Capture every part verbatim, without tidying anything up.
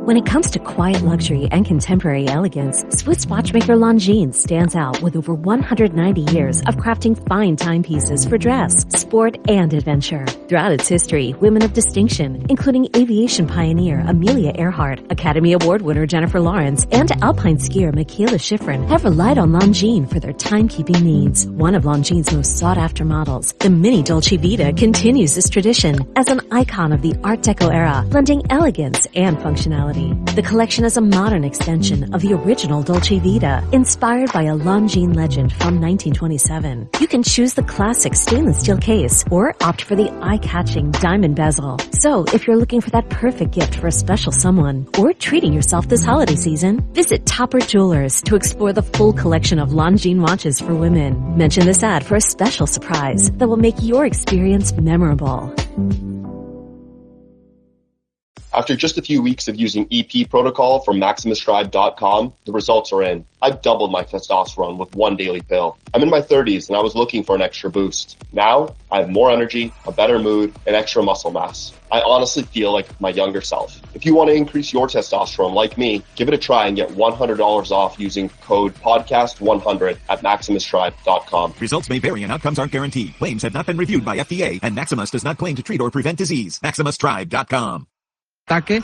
When it comes to quiet luxury and contemporary elegance, Swiss watchmaker Longines stands out with over one hundred ninety years of crafting fine timepieces for dress, sport, and adventure. Throughout its history, women of distinction, including aviation pioneer Amelia Earhart, Academy Award winner Jennifer Lawrence, and alpine skier Michaela Schifrin, have relied on Longines for their timekeeping needs. One of Longines' most sought-after models, the Mini Dolce Vita, continues this tradition as an icon of the Art Deco era, blending elegance and functionality. The collection is a modern extension of the original Dolce Vita, inspired by a Longines legend from nineteen twenty-seven. You can choose the classic stainless steel case or opt for the eye-catching diamond bezel. So, if you're looking for that perfect gift for a special someone or treating yourself this holiday season, visit Topper Jewelers to explore the full collection of Longines watches for women. Mention this ad for a special surprise that will make your experience memorable. After just a few weeks of using E P Protocol from Maximus Tribe dot com, the results are in. I've doubled my testosterone with one daily pill. I'm in my thirties and I was looking for an extra boost. Now, I have more energy, a better mood, and extra muscle mass. I honestly feel like my younger self. If you want to increase your testosterone like me, give it a try and get one hundred dollars off using code podcast one hundred at Maximus Tribe dot com. Results may vary and outcomes aren't guaranteed. Claims have not been reviewed by F D A, and Maximus does not claim to treat or prevent disease. Maximus Tribe dot com. Ataque,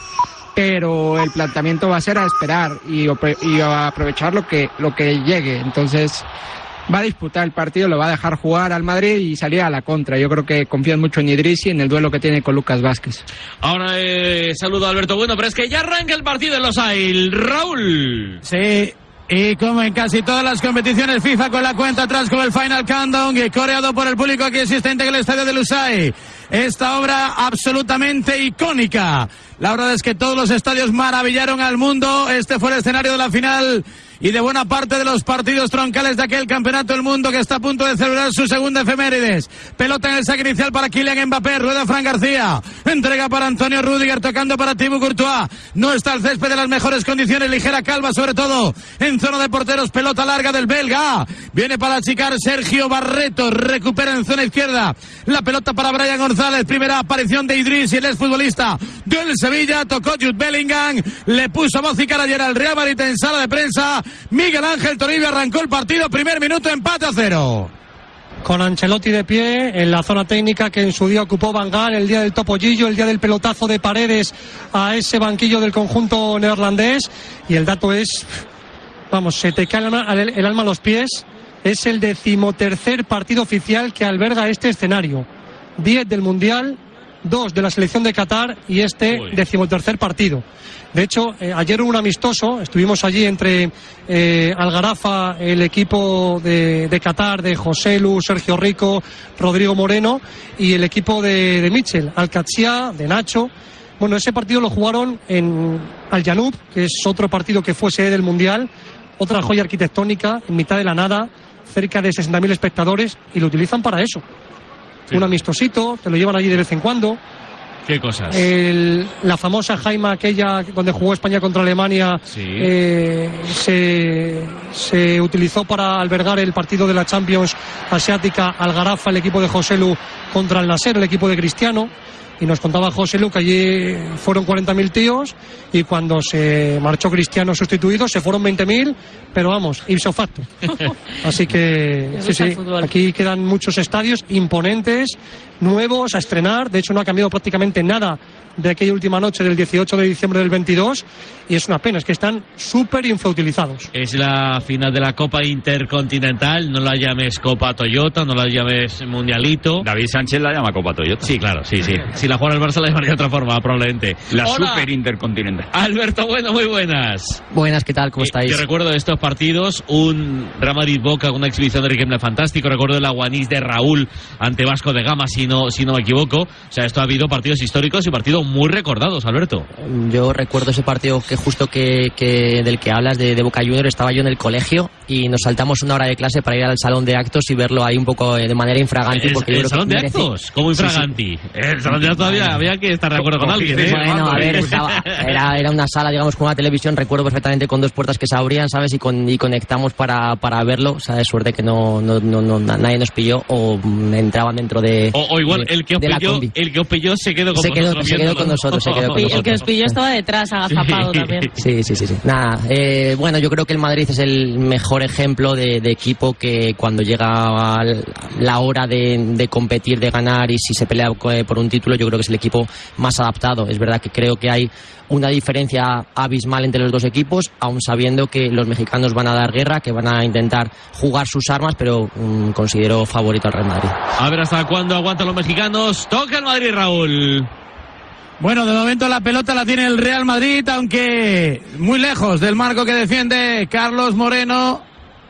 pero el planteamiento va a ser a esperar y, y a aprovechar lo que, lo que llegue. Entonces va a disputar el partido, lo va a dejar jugar al Madrid y salir a la contra. Yo creo que confían mucho en Idrissi, en el duelo que tiene con Lucas Vázquez. Ahora eh, saludo a Alberto Bueno, pero es que ya arranca el partido en Los Ailes. Raúl. Sí. Y como en casi todas las competiciones FIFA, con la cuenta atrás con el Final Countdown, y coreado por el público aquí existente en el estadio de Lusail. Esta obra absolutamente icónica. La verdad es que todos los estadios maravillaron al mundo. Este fue el escenario de la final y de buena parte de los partidos troncales de aquel campeonato del mundo que está a punto de celebrar su segunda efemérides. Pelota en el saque inicial para Kylian Mbappé, rueda Fran García, entrega para Antonio Rüdiger, tocando para Thibaut Courtois. No está el césped en las mejores condiciones, ligera calva sobre todo en zona de porteros, pelota larga del belga, viene para achicar Sergio Barreto, recupera en zona izquierda la pelota para Brian González, primera aparición de Idrissi, el exfutbolista del Sevilla, tocó Jude Bellingham, le puso voz y cara ayer al Real Madrid en sala de prensa. Miguel Ángel Toribio arrancó el partido, primer minuto, empate a cero. Con Ancelotti de pie en la zona técnica que en su día ocupó Van Gaal, el día del topollillo, el día del pelotazo de Paredes a ese banquillo del conjunto neerlandés. Y el dato es, vamos, se te cae el alma, el alma a los pies. Es el decimotercer partido oficial que alberga este escenario. Diez del Mundial, dos de la selección de Qatar y este Uy. decimotercer partido. De hecho, eh, ayer hubo un amistoso, estuvimos allí entre eh, Algarafa, el equipo de, de Qatar, de José Lu, Sergio Rico, Rodrigo Moreno, y el equipo de, de Mitchell, Al-Qadsia, de Nacho. Bueno, ese partido lo jugaron en Al-Janoub, que es otro partido que fue sede del Mundial, otra joya arquitectónica, en mitad de la nada, cerca de sesenta mil espectadores, y lo utilizan para eso. Sí. Un amistosito, te lo llevan allí de vez en cuando. ¿Qué cosas? El, la famosa Jaima, aquella donde jugó España contra Alemania, sí. eh, se, se utilizó para albergar el partido de la Champions Asiática. Algarafa, el equipo de José Lu contra el Nasser, el equipo de Cristiano. Y nos contaba José Lu que allí fueron cuarenta mil tíos y cuando se marchó Cristiano sustituido se fueron veinte mil, pero vamos, ipso facto. Así que sí, sí, aquí quedan muchos estadios imponentes, nuevos a estrenar. De hecho no ha cambiado prácticamente nada de aquella última noche del dieciocho de diciembre del veintidós y es una pena, es que están súper infrautilizados. Es la final de la Copa Intercontinental, no la llames Copa Toyota, no la llames Mundialito. David Sánchez la llama Copa Toyota. Sí, claro, sí, sí. Si la juega el Barça la llamaría de otra forma, probablemente. La Hola. Super Intercontinental. Alberto Bueno, muy buenas. Buenas, ¿qué tal? ¿Cómo estáis? Yo recuerdo de estos partidos un Real Madrid-Boca, una exhibición de Riquelme fantástico. Recuerdo el Aguanís de Raúl ante Vasco de Gama, si no, si no me equivoco. O sea, esto ha habido partidos históricos y partidos muy recordados, Alberto. Yo recuerdo ese partido que justo que, que del que hablas de, de Boca Juniors. Estaba yo en el colegio y nos saltamos una hora de clase para ir al salón de actos y verlo ahí un poco de manera infraganti. Porque ¿El, yo el salón de merece... actos? ¿Cómo infraganti? Sí, sí. El salón de actos todavía había que estar de acuerdo con alguien, ¿eh? Bueno, a ver, estaba, era, era, era una sala, digamos, con una televisión, recuerdo perfectamente, con dos puertas que se abrían, ¿sabes? Y, con, y conectamos para, para verlo. O sea, de suerte que no, no, no, no nadie nos pilló o entraban dentro de. O, o igual de, el, que os pilló, el que os pilló se quedó con se quedó, nosotros. Se quedó con nosotros, se quedó con nosotros. El que os pilló estaba detrás, agazapado sí. también. Sí, sí, sí. sí. Nada, eh, bueno, yo creo que el Madrid es el mejor ejemplo de, de equipo que cuando llega la hora de, de competir, de ganar y si se pelea por un título, yo creo que es el equipo más adaptado. Es verdad que creo que hay una diferencia abismal entre los dos equipos, aun sabiendo que los mexicanos van a dar guerra, que van a intentar jugar sus armas, pero um, considero favorito al Real Madrid. A ver hasta cuándo aguantan los mexicanos. Toca el Madrid, Raúl. Bueno, de momento la pelota la tiene el Real Madrid, aunque muy lejos del marco que defiende Carlos Moreno,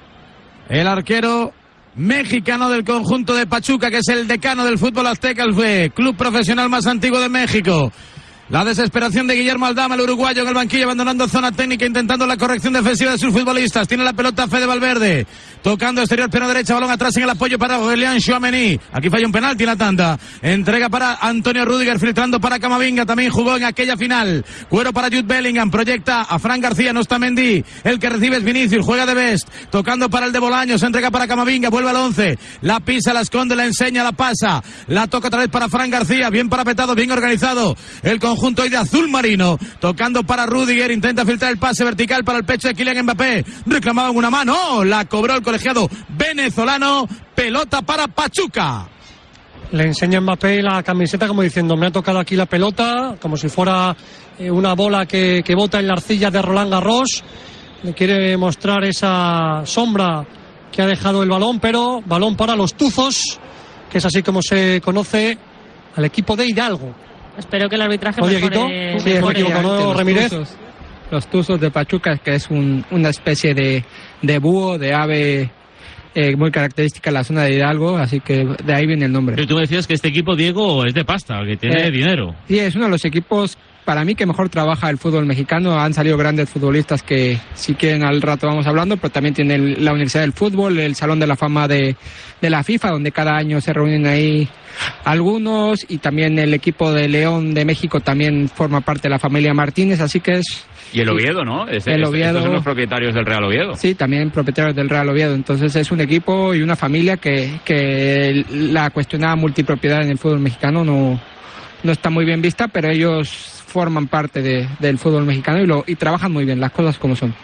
el arquero mexicano del conjunto de Pachuca, que es el decano del fútbol azteca, el club profesional más antiguo de México. La desesperación de Guillermo Aldama, el uruguayo, en el banquillo, abandonando zona técnica, intentando la corrección defensiva de sus futbolistas. Tiene la pelota Fede Valverde, tocando exterior, pierna derecha, balón atrás en el apoyo para Aurelian Tchouaméni. Aquí falla un penalti en la tanda. Entrega para Antonio Rüdiger, filtrando para Camavinga, también jugó en aquella final. Cuero para Jude Bellingham, proyecta a Fran García, no está Mendy. El que recibe es Vinicius, juega de Best, tocando para el de Bolaños, entrega para Camavinga, vuelve al once, la pisa, la esconde, la enseña, la pasa, la toca otra vez para Fran García, bien parapetado, bien organizado. El conjunto hoy de azul marino, tocando para Rüdiger, intenta filtrar el pase vertical para el pecho de Kylian Mbappé, reclamaba en una mano, la cobró el colegiado venezolano, pelota para Pachuca. Le enseña Mbappé la camiseta como diciendo, me ha tocado aquí la pelota, como si fuera eh, una bola que, que bota en la arcilla de Roland Garros. Le quiere mostrar esa sombra que ha dejado el balón, pero balón para los tuzos, que es así como se conoce al equipo de Hidalgo. Espero que el arbitraje Oye, mejore. sí, mejore equivoco, ¿no, los Ramírez? Tuzos, los tuzos de Pachuca, que es un, una especie de, de búho, de ave eh, muy característica en la zona de Hidalgo, así que de ahí viene el nombre. Pero tú me decías que este equipo, Diego, es de pasta, que tiene eh, dinero. Sí, es uno de los equipos, para mí, que mejor trabaja el fútbol mexicano. Han salido grandes futbolistas que, si quieren, al rato vamos hablando, pero también tiene el, la Universidad del Fútbol, el Salón de la Fama de, de la FIFA, donde cada año se reúnen ahí algunos, y también el equipo de León de México también forma parte de la familia Martínez, así que es... Y el Oviedo, ¿no? Este, el este, Oviedo, estos son los propietarios del Real Oviedo. Sí, también propietarios del Real Oviedo. Entonces es un equipo y una familia que, que la cuestionada multipropiedad en el fútbol mexicano no, no está muy bien vista, pero ellos forman parte de, del fútbol mexicano y, lo, y trabajan muy bien, las cosas como son.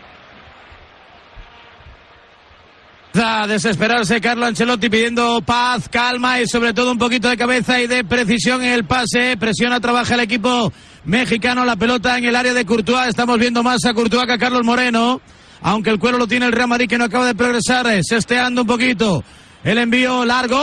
A desesperarse Carlo Ancelotti, pidiendo paz, calma y sobre todo un poquito de cabeza y de precisión en el pase. Presiona, trabaja el equipo mexicano, la pelota en el área de Courtois. Estamos viendo más a Courtois que a Carlos Moreno, aunque el cuero lo tiene el Real Madrid, que no acaba de progresar, sesteando un poquito. El envío largo,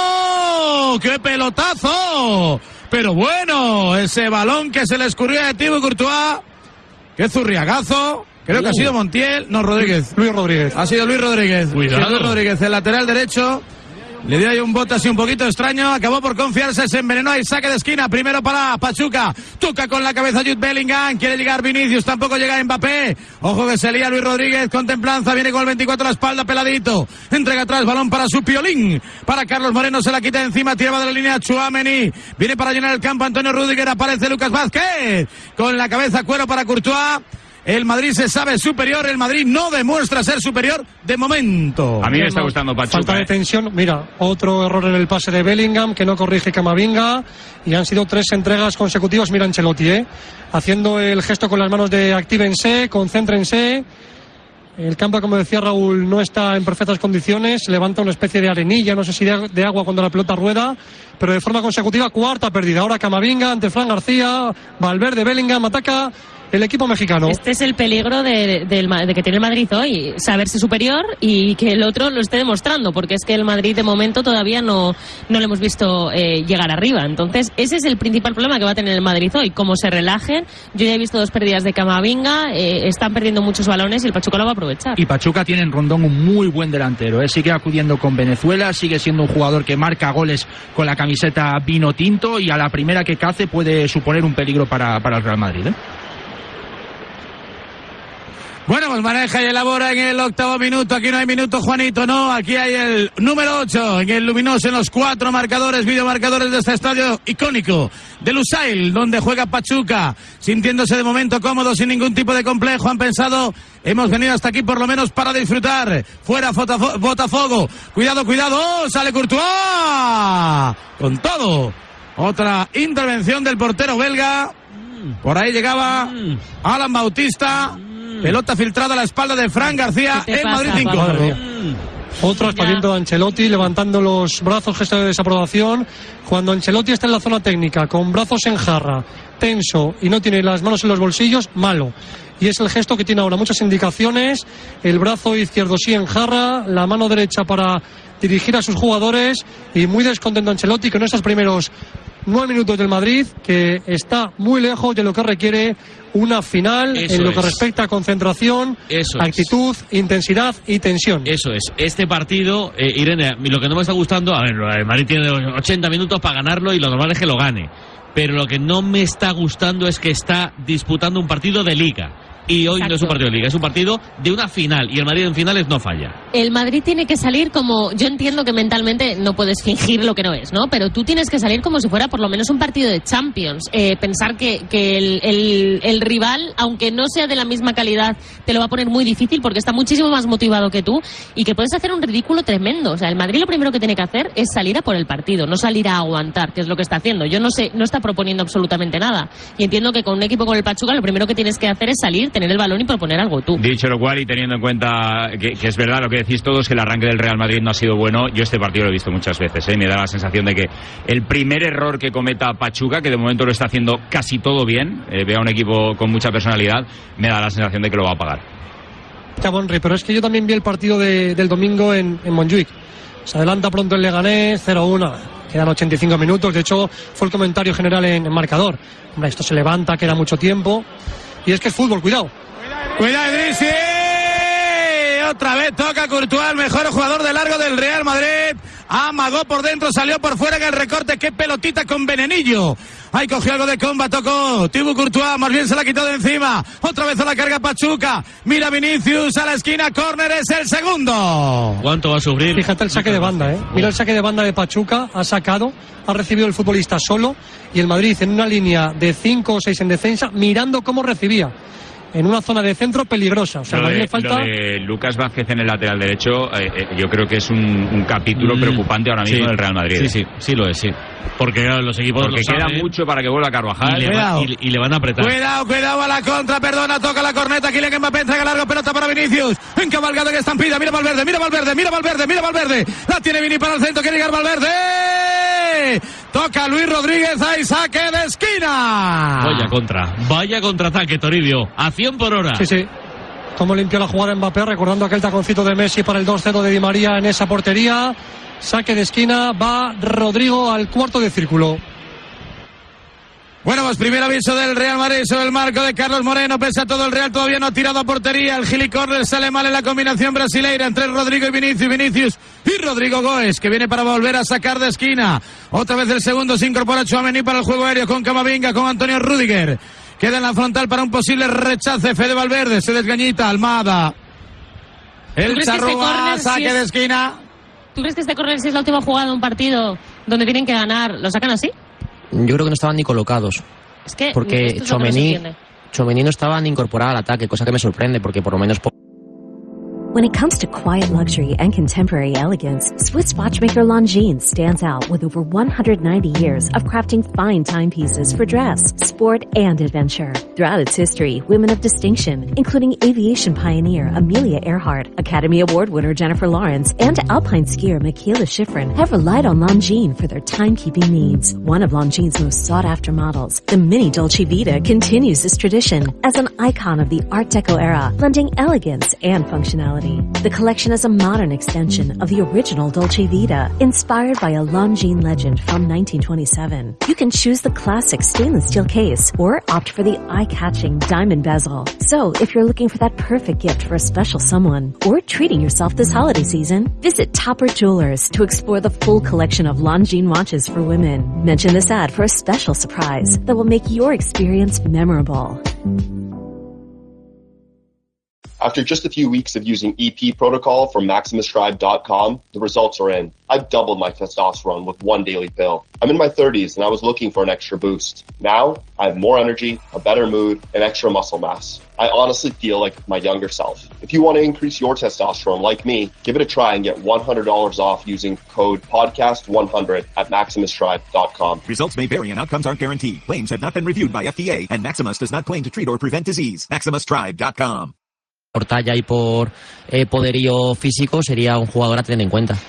¡qué pelotazo! Pero bueno, ese balón que se le escurrió a Thibaut Courtois, qué zurriagazo. Creo que ha sido Montiel, no, Rodríguez. Luis Rodríguez. Ha sido Luis Rodríguez. Cuidado. Sí, Luis Rodríguez, el lateral derecho. Le dio ahí un bote así un poquito extraño. Acabó por confiarse, se envenenó y saque de esquina. Primero para Pachuca. Toca con la cabeza Jude Bellingham. Quiere llegar Vinicius, tampoco llega Mbappé. Ojo que se lía Luis Rodríguez con templanza. Viene con el veinticuatro a la espalda, peladito. Entrega atrás, balón para su Piolín. Para Carlos Moreno, se la quita encima. Tira de la línea Tchouaméni. Viene para llenar el campo Antonio Rüdiger. Aparece Lucas Vázquez. Con la cabeza cuero para Courtois. El Madrid se sabe superior, el Madrid no demuestra ser superior de momento. A mí me está gustando Pachuca. Falta de eh. tensión. Mira, otro error en el pase de Bellingham que no corrige Camavinga. Y han sido tres entregas consecutivas. Mira Ancelotti, ¿eh? Haciendo el gesto con las manos de actívense, concéntrense. El campo, como decía Raúl, no está en perfectas condiciones. Levanta una especie de arenilla, no sé si de, de agua cuando la pelota rueda. Pero de forma consecutiva, cuarta perdida. Ahora Camavinga ante Fran García. Valverde, Bellingham, ataca el equipo mexicano. Este es el peligro de, de, de, de que tiene el Madrid hoy, saberse superior y que el otro lo esté demostrando, porque es que el Madrid de momento todavía no, no lo hemos visto eh, llegar arriba. Entonces ese es el principal problema que va a tener el Madrid hoy, como se relajen. Yo ya he visto dos pérdidas de Camavinga, eh, están perdiendo muchos balones y el Pachuca lo va a aprovechar. Y Pachuca tiene en Rondón un muy buen delantero, ¿eh? Sigue acudiendo con Venezuela, sigue siendo un jugador que marca goles con la camiseta vino tinto y a la primera que cace puede suponer un peligro para, para el Real Madrid, ¿eh? Bueno, pues maneja y elabora en el octavo minuto. Aquí no hay minuto, Juanito, no. Aquí hay el número ocho, en el luminoso, en los cuatro marcadores, videomarcadores de este estadio icónico de Lusail, donde juega Pachuca, sintiéndose de momento cómodo, sin ningún tipo de complejo. Han pensado, hemos venido hasta aquí por lo menos para disfrutar. Fuera Fotafo- Botafogo. Cuidado, cuidado. ¡Oh, sale Courtois! Con todo. Otra intervención del portero belga. Por ahí llegaba Alan Bautista. Pelota filtrada a la espalda de Fran García. El Madrid cinco. Otro espaliento de Ancelotti, levantando los brazos, gesto de desaprobación. Cuando Ancelotti está en la zona técnica, con brazos en jarra, tenso y no tiene las manos en los bolsillos, malo. Y es el gesto que tiene ahora, muchas indicaciones. El brazo izquierdo sí en jarra, la mano derecha para dirigir a sus jugadores. Y muy descontento Ancelotti con estos primeros nueve minutos del Madrid, que está muy lejos de lo que requiere una final. Eso en lo que es. respecta a concentración, Eso actitud, es. intensidad y tensión. Eso es. Este partido, eh, Irene, lo que no me está gustando, a ver, el Madrid tiene ochenta minutos para ganarlo y lo normal es que lo gane. Pero lo que no me está gustando es que está disputando un partido de Liga. Y hoy Exacto. no es un partido de Liga, es un partido de una final. Y el Madrid en finales no falla. El Madrid tiene que salir como... Yo entiendo que mentalmente no puedes fingir lo que no es, ¿no? Pero tú tienes que salir como si fuera por lo menos un partido de Champions. Eh, pensar que, que el, el, el rival, aunque no sea de la misma calidad, te lo va a poner muy difícil porque está muchísimo más motivado que tú y que puedes hacer un ridículo tremendo. O sea, el Madrid lo primero que tiene que hacer es salir a por el partido, no salir a aguantar, que es lo que está haciendo. Yo no sé, no está proponiendo absolutamente nada. Y entiendo que con un equipo como el Pachuca lo primero que tienes que hacer es salir, tener el balón y proponer algo tú. Dicho lo cual, y teniendo en cuenta que, que es verdad lo que decís todos, que el arranque del Real Madrid no ha sido bueno, yo este partido lo he visto muchas veces, ¿eh? Me da la sensación de que el primer error que cometa Pachuca, que de momento lo está haciendo casi todo bien, eh, vea un equipo con mucha personalidad, me da la sensación de que lo va a pagar. Bonri, pero es que yo también vi el partido de, del domingo en, en Montjuic. Se adelanta pronto el Leganés, cero uno. Quedan ochenta y cinco minutos, de hecho fue el comentario general en, en marcador. Hombre, esto se levanta, queda mucho tiempo. Y es que es fútbol, cuidado. Cuidado, Idrissi. Otra vez toca Courtois, el mejor jugador de largo del Real Madrid. Amagó por dentro, salió por fuera en el recorte. Qué pelotita con venenillo. Ahí cogió algo de comba, tocó Thibaut Courtois, más bien se la quitó de encima. Otra vez a la carga Pachuca. Mira Vinicius a la esquina, córner, es el segundo. ¿Cuánto va a sufrir? Fíjate el saque de banda, ¿eh? Mira el saque de banda de Pachuca, ha sacado, ha recibido el futbolista solo y el Madrid en una línea de cinco o seis en defensa, mirando cómo recibía. En una zona de centro peligrosa. O sea, lo, de, le falta... lo de Lucas Vázquez en el lateral derecho, eh, eh, yo creo que es un, un capítulo mm, preocupante ahora mismo sí, del Real Madrid. Sí, sí, sí lo es, sí. Porque claro, los equipos Porque lo queda saben, mucho para que vuelva Carvajal. Y le, va, y, y le van a apretar. Cuidado, cuidado a la contra, perdona, toca la corneta. Kylian Mbappé entrega largo, pelota para Vinicius. Encabalgado que estampida, mira Valverde, mira Valverde, mira Valverde, mira Valverde. La tiene Vini para el centro, quiere llegar Valverde. Toca Luis Rodríguez, ahí saque de esquina. Vaya contra, vaya contraataque, Toribio, a cien por hora. Sí, sí. Cómo limpió la jugada Mbappé, recordando aquel taconcito de Messi para el dos cero de Di María en esa portería. Saque de esquina, va Rodrigo al cuarto de círculo. Bueno, pues primer aviso del Real Madrid sobre el marco de Carlos Moreno. Pese a todo, el Real todavía no ha tirado a portería. El Gili Corner sale mal en la combinación brasileira entre Rodrigo y Vinicius. Vinicius y Rodrigo Goes, que viene para volver a sacar de esquina. Otra vez el segundo, se incorpora Tchouaméni para el juego aéreo con Camavinga, con Antonio Rüdiger. Queda en la frontal para un posible rechace. Fede Valverde se desgañita. Almada. El Charrúa, este saque si es... de esquina. ¿Tú crees que este córner, si es la última jugada de un partido donde tienen que ganar, lo sacan así? Yo creo que no estaban ni colocados. Es que porque Tchouaméni no, no estaba ni incorporado al ataque, cosa que me sorprende, porque por lo menos... When it comes to quiet luxury and contemporary elegance, Swiss watchmaker Longines stands out with over one hundred ninety years of crafting fine timepieces for dress, sport, and adventure. Throughout its history, women of distinction, including aviation pioneer Amelia Earhart, Academy Award winner Jennifer Lawrence, and alpine skier Michaela Schifrin, have relied on Longines for their timekeeping needs. One of Longines' most sought-after models, the Mini Dolce Vita, continues this tradition as an icon of the Art Deco era, blending elegance and functionality. The collection is a modern extension of the original Dolce Vita, inspired by a Longines legend from nineteen twenty-seven. You can choose the classic stainless steel case or opt for the eye-catching diamond bezel. So, if you're looking for that perfect gift for a special someone or treating yourself this holiday season, visit Topper Jewelers to explore the full collection of Longines watches for women. Mention this ad for a special surprise that will make your experience memorable. After just a few weeks of using E P protocol from Maximus Tribe dot com, the results are in. I've doubled my testosterone with one daily pill. I'm in my thirties and I was looking for an extra boost. Now, I have more energy, a better mood, and extra muscle mass. I honestly feel like my younger self. If you want to increase your testosterone like me, give it a try and get one hundred dollars off using code podcast one hundred at Maximus Tribe dot com. Results may vary and outcomes aren't guaranteed. Claims have not been reviewed by F D A, and Maximus does not claim to treat or prevent disease. Maximus Tribe dot com. Por talla y por eh, poderío físico sería un jugador a tener en cuenta.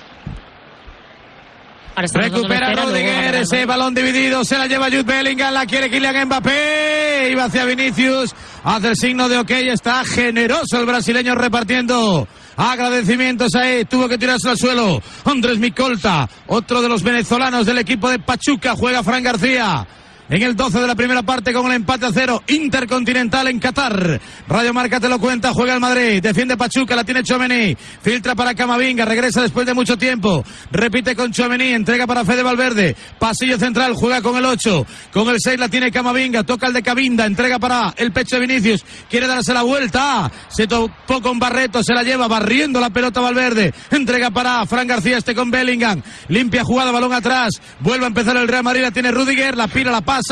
Recupera Rudiger, ese balón dividido, se la lleva Jude Bellingham, la quiere Kylian Mbappé, iba hacia Vinicius, hace el signo de ok, está generoso el brasileño repartiendo agradecimientos ahí, tuvo que tirarse al suelo Andrés Micolta, otro de los venezolanos del equipo de Pachuca, juega Fran García. En el doce de la primera parte con el empate a cero, Intercontinental en Qatar. Radio Marca te lo cuenta, juega el Madrid, defiende Pachuca, la tiene Tchouaméni, filtra para Camavinga, regresa después de mucho tiempo, repite con Tchouaméni, entrega para Fede Valverde, pasillo central, juega con el ocho, con el seis la tiene Camavinga, toca el de Camavinga, entrega para el pecho de Vinicius, quiere darse la vuelta, se topó con Barreto, se la lleva, barriendo la pelota Valverde, entrega para Fran García, este con Bellingham, limpia jugada, balón atrás, vuelve a empezar el Real Madrid, la tiene Rudiger, la pira, la pasa,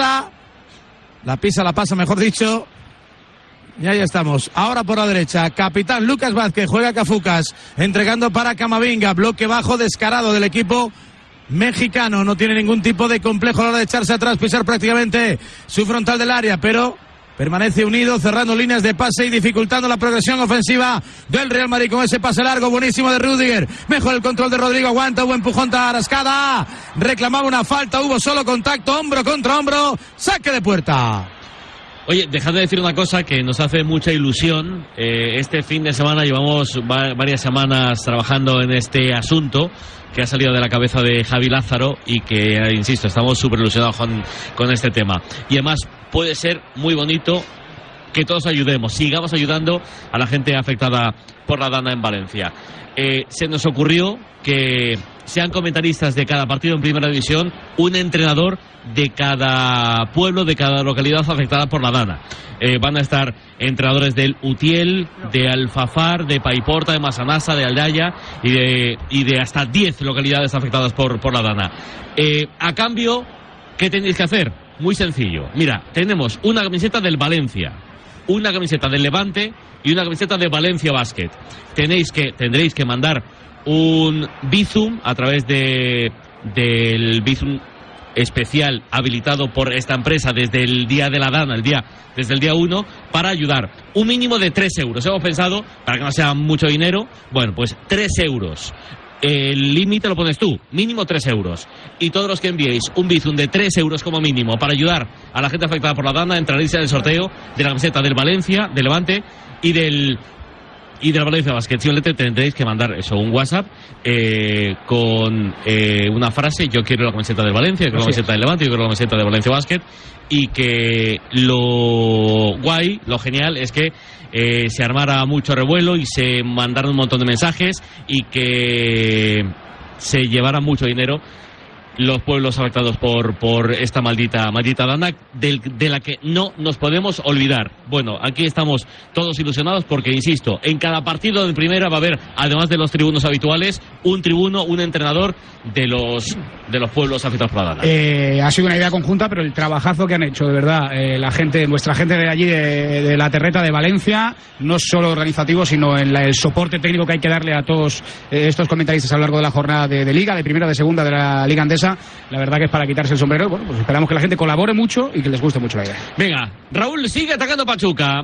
la pisa, la pasa, mejor dicho. Y ahí estamos. Ahora por la derecha, capitán Lucas Vázquez, juega Cafucas, entregando para Camavinga, bloque bajo descarado del equipo mexicano. No tiene ningún tipo de complejo a la hora de echarse atrás, pisar prácticamente su frontal del área, pero permanece unido, cerrando líneas de pase y dificultando la progresión ofensiva del Real Madrid con ese pase largo buenísimo de Rudiger. Mejor el control de Rodrigo, aguanta, hubo empujón a Arrascada, reclamaba una falta, hubo solo contacto, hombro contra hombro, saque de puerta. Oye, dejad de decir una cosa que nos hace mucha ilusión. Eh, este fin de semana llevamos va varias semanas trabajando en este asunto que ha salido de la cabeza de Javi Lázaro y que, eh, insisto, estamos súper ilusionados con, con este tema. Y además puede ser muy bonito que todos ayudemos, sigamos ayudando a la gente afectada por la Dana en Valencia. Eh, se nos ocurrió que sean comentaristas de cada partido en Primera División un entrenador de cada pueblo, de cada localidad afectada por la Dana. Eh, van a estar entrenadores del Utiel, de Alfafar, de Paiporta, de Masanasa, de Aldaya y de, y de hasta diez localidades afectadas por, por la Dana. Eh, a cambio, ¿qué tenéis que hacer? Muy sencillo. Mira, tenemos una camiseta del Valencia, una camiseta del Levante y una camiseta de Valencia Basket. Tenéis que, tendréis que mandar un Bizum a través de del Bizum especial habilitado por esta empresa desde el día de la Dana, el día, desde el día uno, para ayudar. Un mínimo de tres euros. Hemos pensado, para que no sea mucho dinero, bueno, pues tres euros. El límite lo pones tú, mínimo tres euros. Y todos los que enviéis un Bizum de tres euros como mínimo para ayudar a la gente afectada por la Dana entraréis en el sorteo de la camiseta del Valencia, del Levante y del y del Valencia Basket. Simplemente tendréis que mandar eso, un WhatsApp eh, con eh, una frase: yo quiero la camiseta del Valencia, yo quiero la camiseta del Levante, yo quiero la camiseta del Valencia Basket. Y que lo guay, lo genial es que eh, se armara mucho revuelo y se mandaron un montón de mensajes y que se llevara mucho dinero los pueblos afectados por por esta maldita maldita Dana, de, de la que no nos podemos olvidar. Bueno, aquí estamos todos ilusionados porque, insisto, en cada partido de primera va a haber, además de los tribunos habituales, un tribuno, un entrenador de los de los pueblos afectados por la Dana. Eh, ha sido una idea conjunta, pero el trabajazo que han hecho, de verdad, eh, la gente, nuestra gente de allí, de, de la Terreta de Valencia, no solo organizativo, sino en la, el soporte técnico que hay que darle a todos eh, estos comentaristas a lo largo de la jornada de, de Liga, de Primera, de Segunda, de la Liga Andesa. La verdad que es para quitarse el sombrero. Bueno, pues esperamos que la gente colabore mucho y que les guste mucho la idea. Venga, Raúl sigue atacando Pachuca.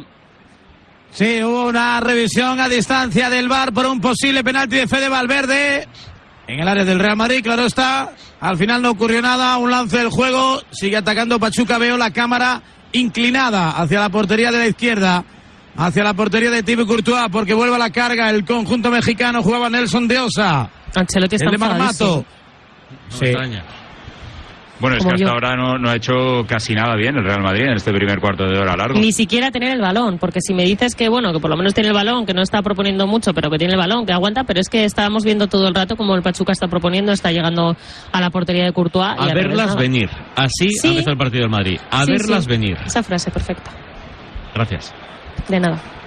Sí, hubo una revisión a distancia del V A R por un posible penalti de Fede Valverde en el área del Real Madrid, claro está. Al final no ocurrió nada, un lance del juego, sigue atacando Pachuca. Veo la cámara inclinada hacia la portería de la izquierda, hacia la portería de Thibaut Courtois, porque vuelve a la carga el conjunto mexicano. Jugaba Nelson de Osa, Ancelotti está el de Marmato. No Sí. extraña. Bueno, es Como que hasta yo. ahora no, no ha hecho casi nada bien el Real Madrid en este primer cuarto de hora largo. Ni siquiera tener el balón, porque si me dices que bueno, que por lo menos tiene el balón, que no está proponiendo mucho, pero que tiene el balón, que aguanta, pero es que estábamos viendo todo el rato como el Pachuca está proponiendo, está llegando a la portería de Courtois. A y al revés verlas nada. venir. Así Sí. ha empezado el partido del Madrid. A Sí, verlas sí. venir. Esa frase perfecta. Gracias. De nada.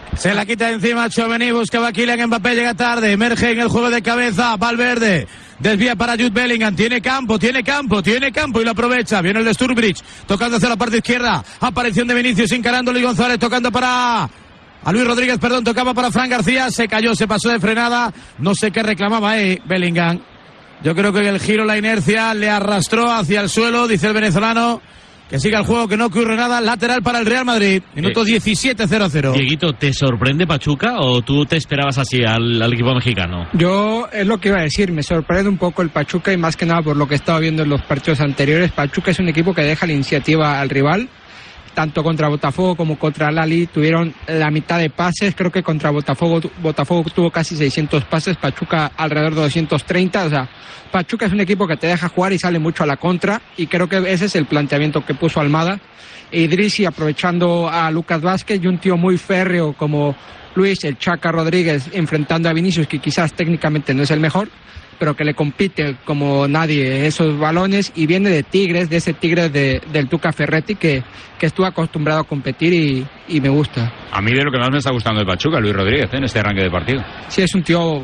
Se la quita de encima Tchouaméni, buscaba a Kylian Mbappé, llega tarde, emerge en el juego de cabeza, Valverde, desvía para Jude Bellingham, tiene campo, tiene campo, tiene campo y lo aprovecha, viene el de Sturridge, tocando hacia la parte izquierda, aparición de Vinicius, encarando Luis González, tocando para... a Luis Rodríguez, perdón, tocaba para Fran García, se cayó, se pasó de frenada, no sé qué reclamaba eh, Bellingham. Yo creo que el giro, la inercia, le arrastró hacia el suelo, dice el venezolano. Que siga el juego, que no ocurre nada. Lateral para el Real Madrid. Minuto diecisiete, cero cero. Dieguito, ¿te sorprende Pachuca o tú te esperabas así al, al equipo mexicano? Yo, es lo que iba a decir, me sorprende un poco el Pachuca y más que nada por lo que he estado viendo en los partidos anteriores. Pachuca es un equipo que deja la iniciativa al rival. Tanto contra Botafogo como contra Lali tuvieron la mitad de pases. Creo que contra Botafogo, Botafogo tuvo casi seiscientos pases, Pachuca alrededor de doscientos treinta. O sea, Pachuca es un equipo que te deja jugar y sale mucho a la contra. Y creo que ese es el planteamiento que puso Almada. Idrissi aprovechando a Lucas Vázquez y un tío muy férreo como Luis el Chaca Rodríguez enfrentando a Vinicius, que quizás técnicamente no es el mejor, pero que le compite como nadie esos balones, y viene de Tigres, de ese Tigres de, del Tuca Ferretti que, que estuvo acostumbrado a competir y, y me gusta. A mí de lo que más me está gustando de Pachuca, Luis Rodríguez, ¿eh? En este arranque de partido. Sí, es un tío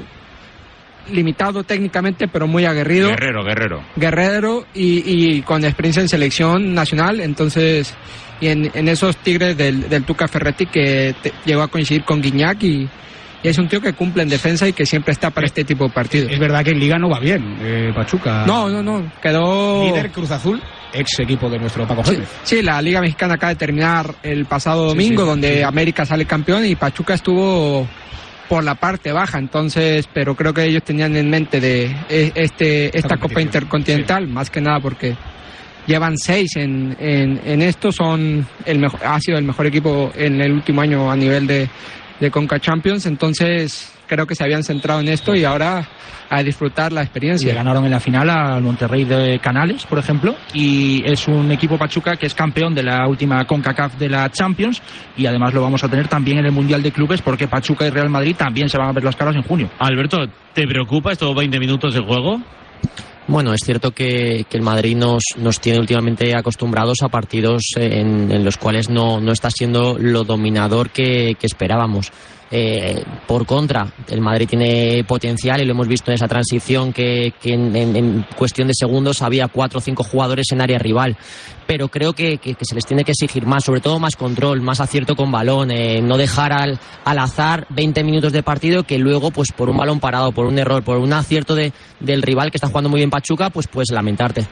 limitado técnicamente, pero muy aguerrido. Guerrero, guerrero. Guerrero y, y con experiencia en selección nacional, entonces, y en, en esos Tigres del, del Tuca Ferretti que te, llegó a coincidir con Guiñac y... Y es un tío que cumple en defensa y que siempre está para este tipo de partidos. Es verdad que en Liga no va bien, eh, Pachuca. No, no, no. Quedó... líder Cruz Azul, ex equipo de nuestro Paco Gémez. Sí, sí, la Liga Mexicana acaba de terminar el pasado domingo, sí, sí, donde sí. América sale campeón y Pachuca estuvo por la parte baja. Entonces, pero creo que ellos tenían en mente de este esta Copa Intercontinental, sí. Más que nada porque llevan seis en, en, en esto. Son el mejor, ha sido el mejor equipo en el último año a nivel de... de Conca Champions, entonces creo que se habían centrado en esto y ahora a disfrutar la experiencia. Le ganaron en la final al Monterrey de Canales, por ejemplo, y es un equipo Pachuca que es campeón de la última CONCACAF de la Champions y además lo vamos a tener también en el Mundial de Clubes porque Pachuca y Real Madrid también se van a ver las caras en junio. Alberto, ¿te preocupa estos veinte minutos de juego? Bueno, es cierto que, que el Madrid nos, nos tiene últimamente acostumbrados a partidos en, en los cuales no, no está siendo lo dominador que, que esperábamos. Eh, por contra, el Madrid tiene potencial y lo hemos visto en esa transición que, que en, en, en cuestión de segundos había cuatro o cinco jugadores en área rival. Pero creo que, que, que se les tiene que exigir más, sobre todo más control, más acierto con balón, eh, no dejar al, al azar veinte minutos de partido que luego, pues por un balón parado, por un error, por un acierto de, del rival que está jugando muy bien Pachuca, pues puedes lamentarte.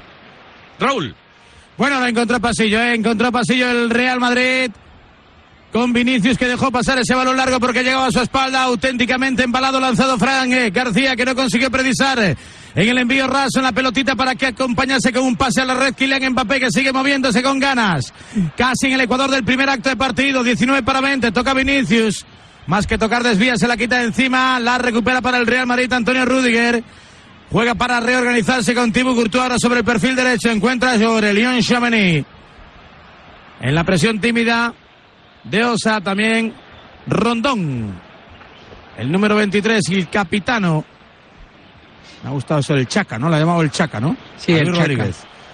Raúl. Bueno, lo encontró pasillo, ¿eh? encontró pasillo el Real Madrid con Vinicius, que dejó pasar ese balón largo porque llegaba a su espalda, auténticamente embalado, lanzado Fran eh, García, que no consiguió precisar eh, en el envío raso, en la pelotita para que acompañase con un pase a la red Kylian Mbappé, que sigue moviéndose con ganas, casi en el ecuador del primer acto de partido. Diecinueve para veinte, toca Vinicius, más que tocar desvía, se la quita de encima, la recupera para el Real Madrid Antonio Rüdiger, juega para reorganizarse con Thibaut Courtois ahora sobre el perfil derecho, encuentra sobre Leon Tchouaméni en la presión tímida de Osa, también Rondón, el número veintitrés y el capitano. Me ha gustado eso, el Chaca, ¿no? Lo ha llamado el Chaca, ¿no? Sí, el Chaca.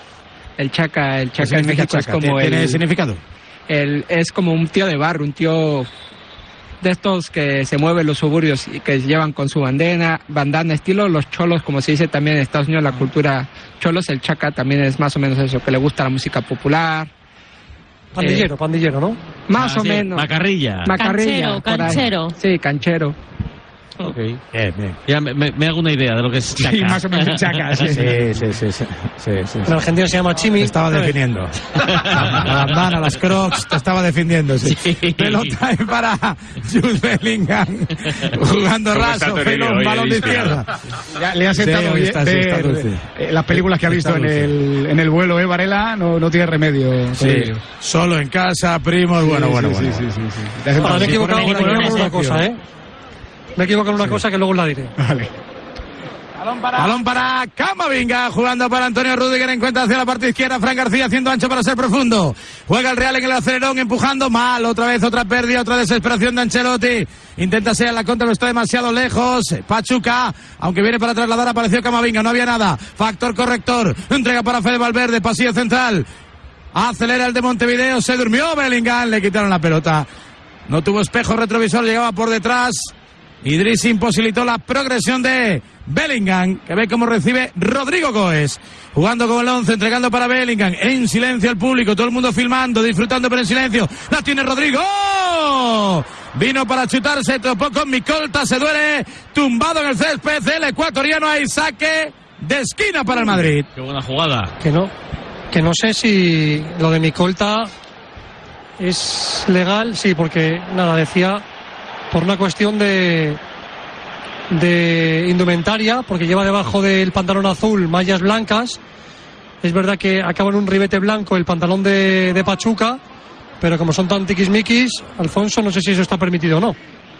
El Chaca, el Chaca en México Chaca? es como ¿Tiene el... ¿Tiene significado? El, es como un tío de barrio, un tío de estos que se mueven los suburbios y que llevan con su bandana, bandana estilo los cholos, como se dice también en Estados Unidos, la cultura cholos. El Chaca también es más o menos eso, que le gusta la música popular. Pandillero, eh, pandillero, ¿no? Más ah, o sí. menos. Macarrilla. Macarrilla. Canchero, canchero. Sí, canchero. Ok. Bien, bien. Ya me, me, me hago una idea de lo que es Chaca. Sí, más o menos Chaca. Sí, sí, sí, sí, sí, sí, sí. En Argentina se llama Chimi. Te estaba definiendo. La bandana, las crocs, te estaba defendiendo. Sí. Sí. Pelota para Jude Bellingham. Jugando raso, pelo, un balón de izquierda. Ya, le ha sentado sí, está, ver, sí, eh, las películas que ha visto en el, en el vuelo, ¿eh, Varela? No, no tiene remedio. Sí. Solo en casa, primos. Bueno, sí, bueno, sí, bueno. Sí, sí, sí, sí. Ahora me he equivocado con una cosa, ¿eh? Me equivoco en una sí. cosa que luego la diré. Vale. Balón para, Balón para Camavinga, jugando para Antonio Rüdiger, encuentra hacia la parte izquierda, Fran García haciendo ancho para ser profundo. Juega el Real en el acelerón, empujando mal, otra vez, otra pérdida, otra desesperación de Ancelotti. Intenta ser la contra, pero está demasiado lejos. Pachuca, aunque viene para trasladar, apareció Camavinga, no había nada. Factor corrector, entrega para Fede Valverde, pasillo central. Acelera el de Montevideo, se durmió Bellingham, le quitaron la pelota. no tuvo espejo retrovisor, llegaba por detrás. Idris imposibilitó la progresión de Bellingham, que ve cómo recibe Rodrigo Goes, jugando con el once, entregando para Bellingham, en silencio al público, todo el mundo filmando, disfrutando pero en silencio. La tiene Rodrigo. ¡Oh! Vino para chutarse, topó con Micolta, se duele, tumbado en el césped, el ecuatoriano, hay saque de esquina para el Madrid. Qué buena jugada. Que no, que no sé si lo de Micolta es legal, sí, porque nada, decía por una cuestión de de indumentaria, porque lleva debajo del pantalón azul mallas blancas. Es verdad que acaba en un ribete blanco el pantalón de, de Pachuca, pero como son tan tiquismiquis, Alfonso, no sé si eso está permitido o no.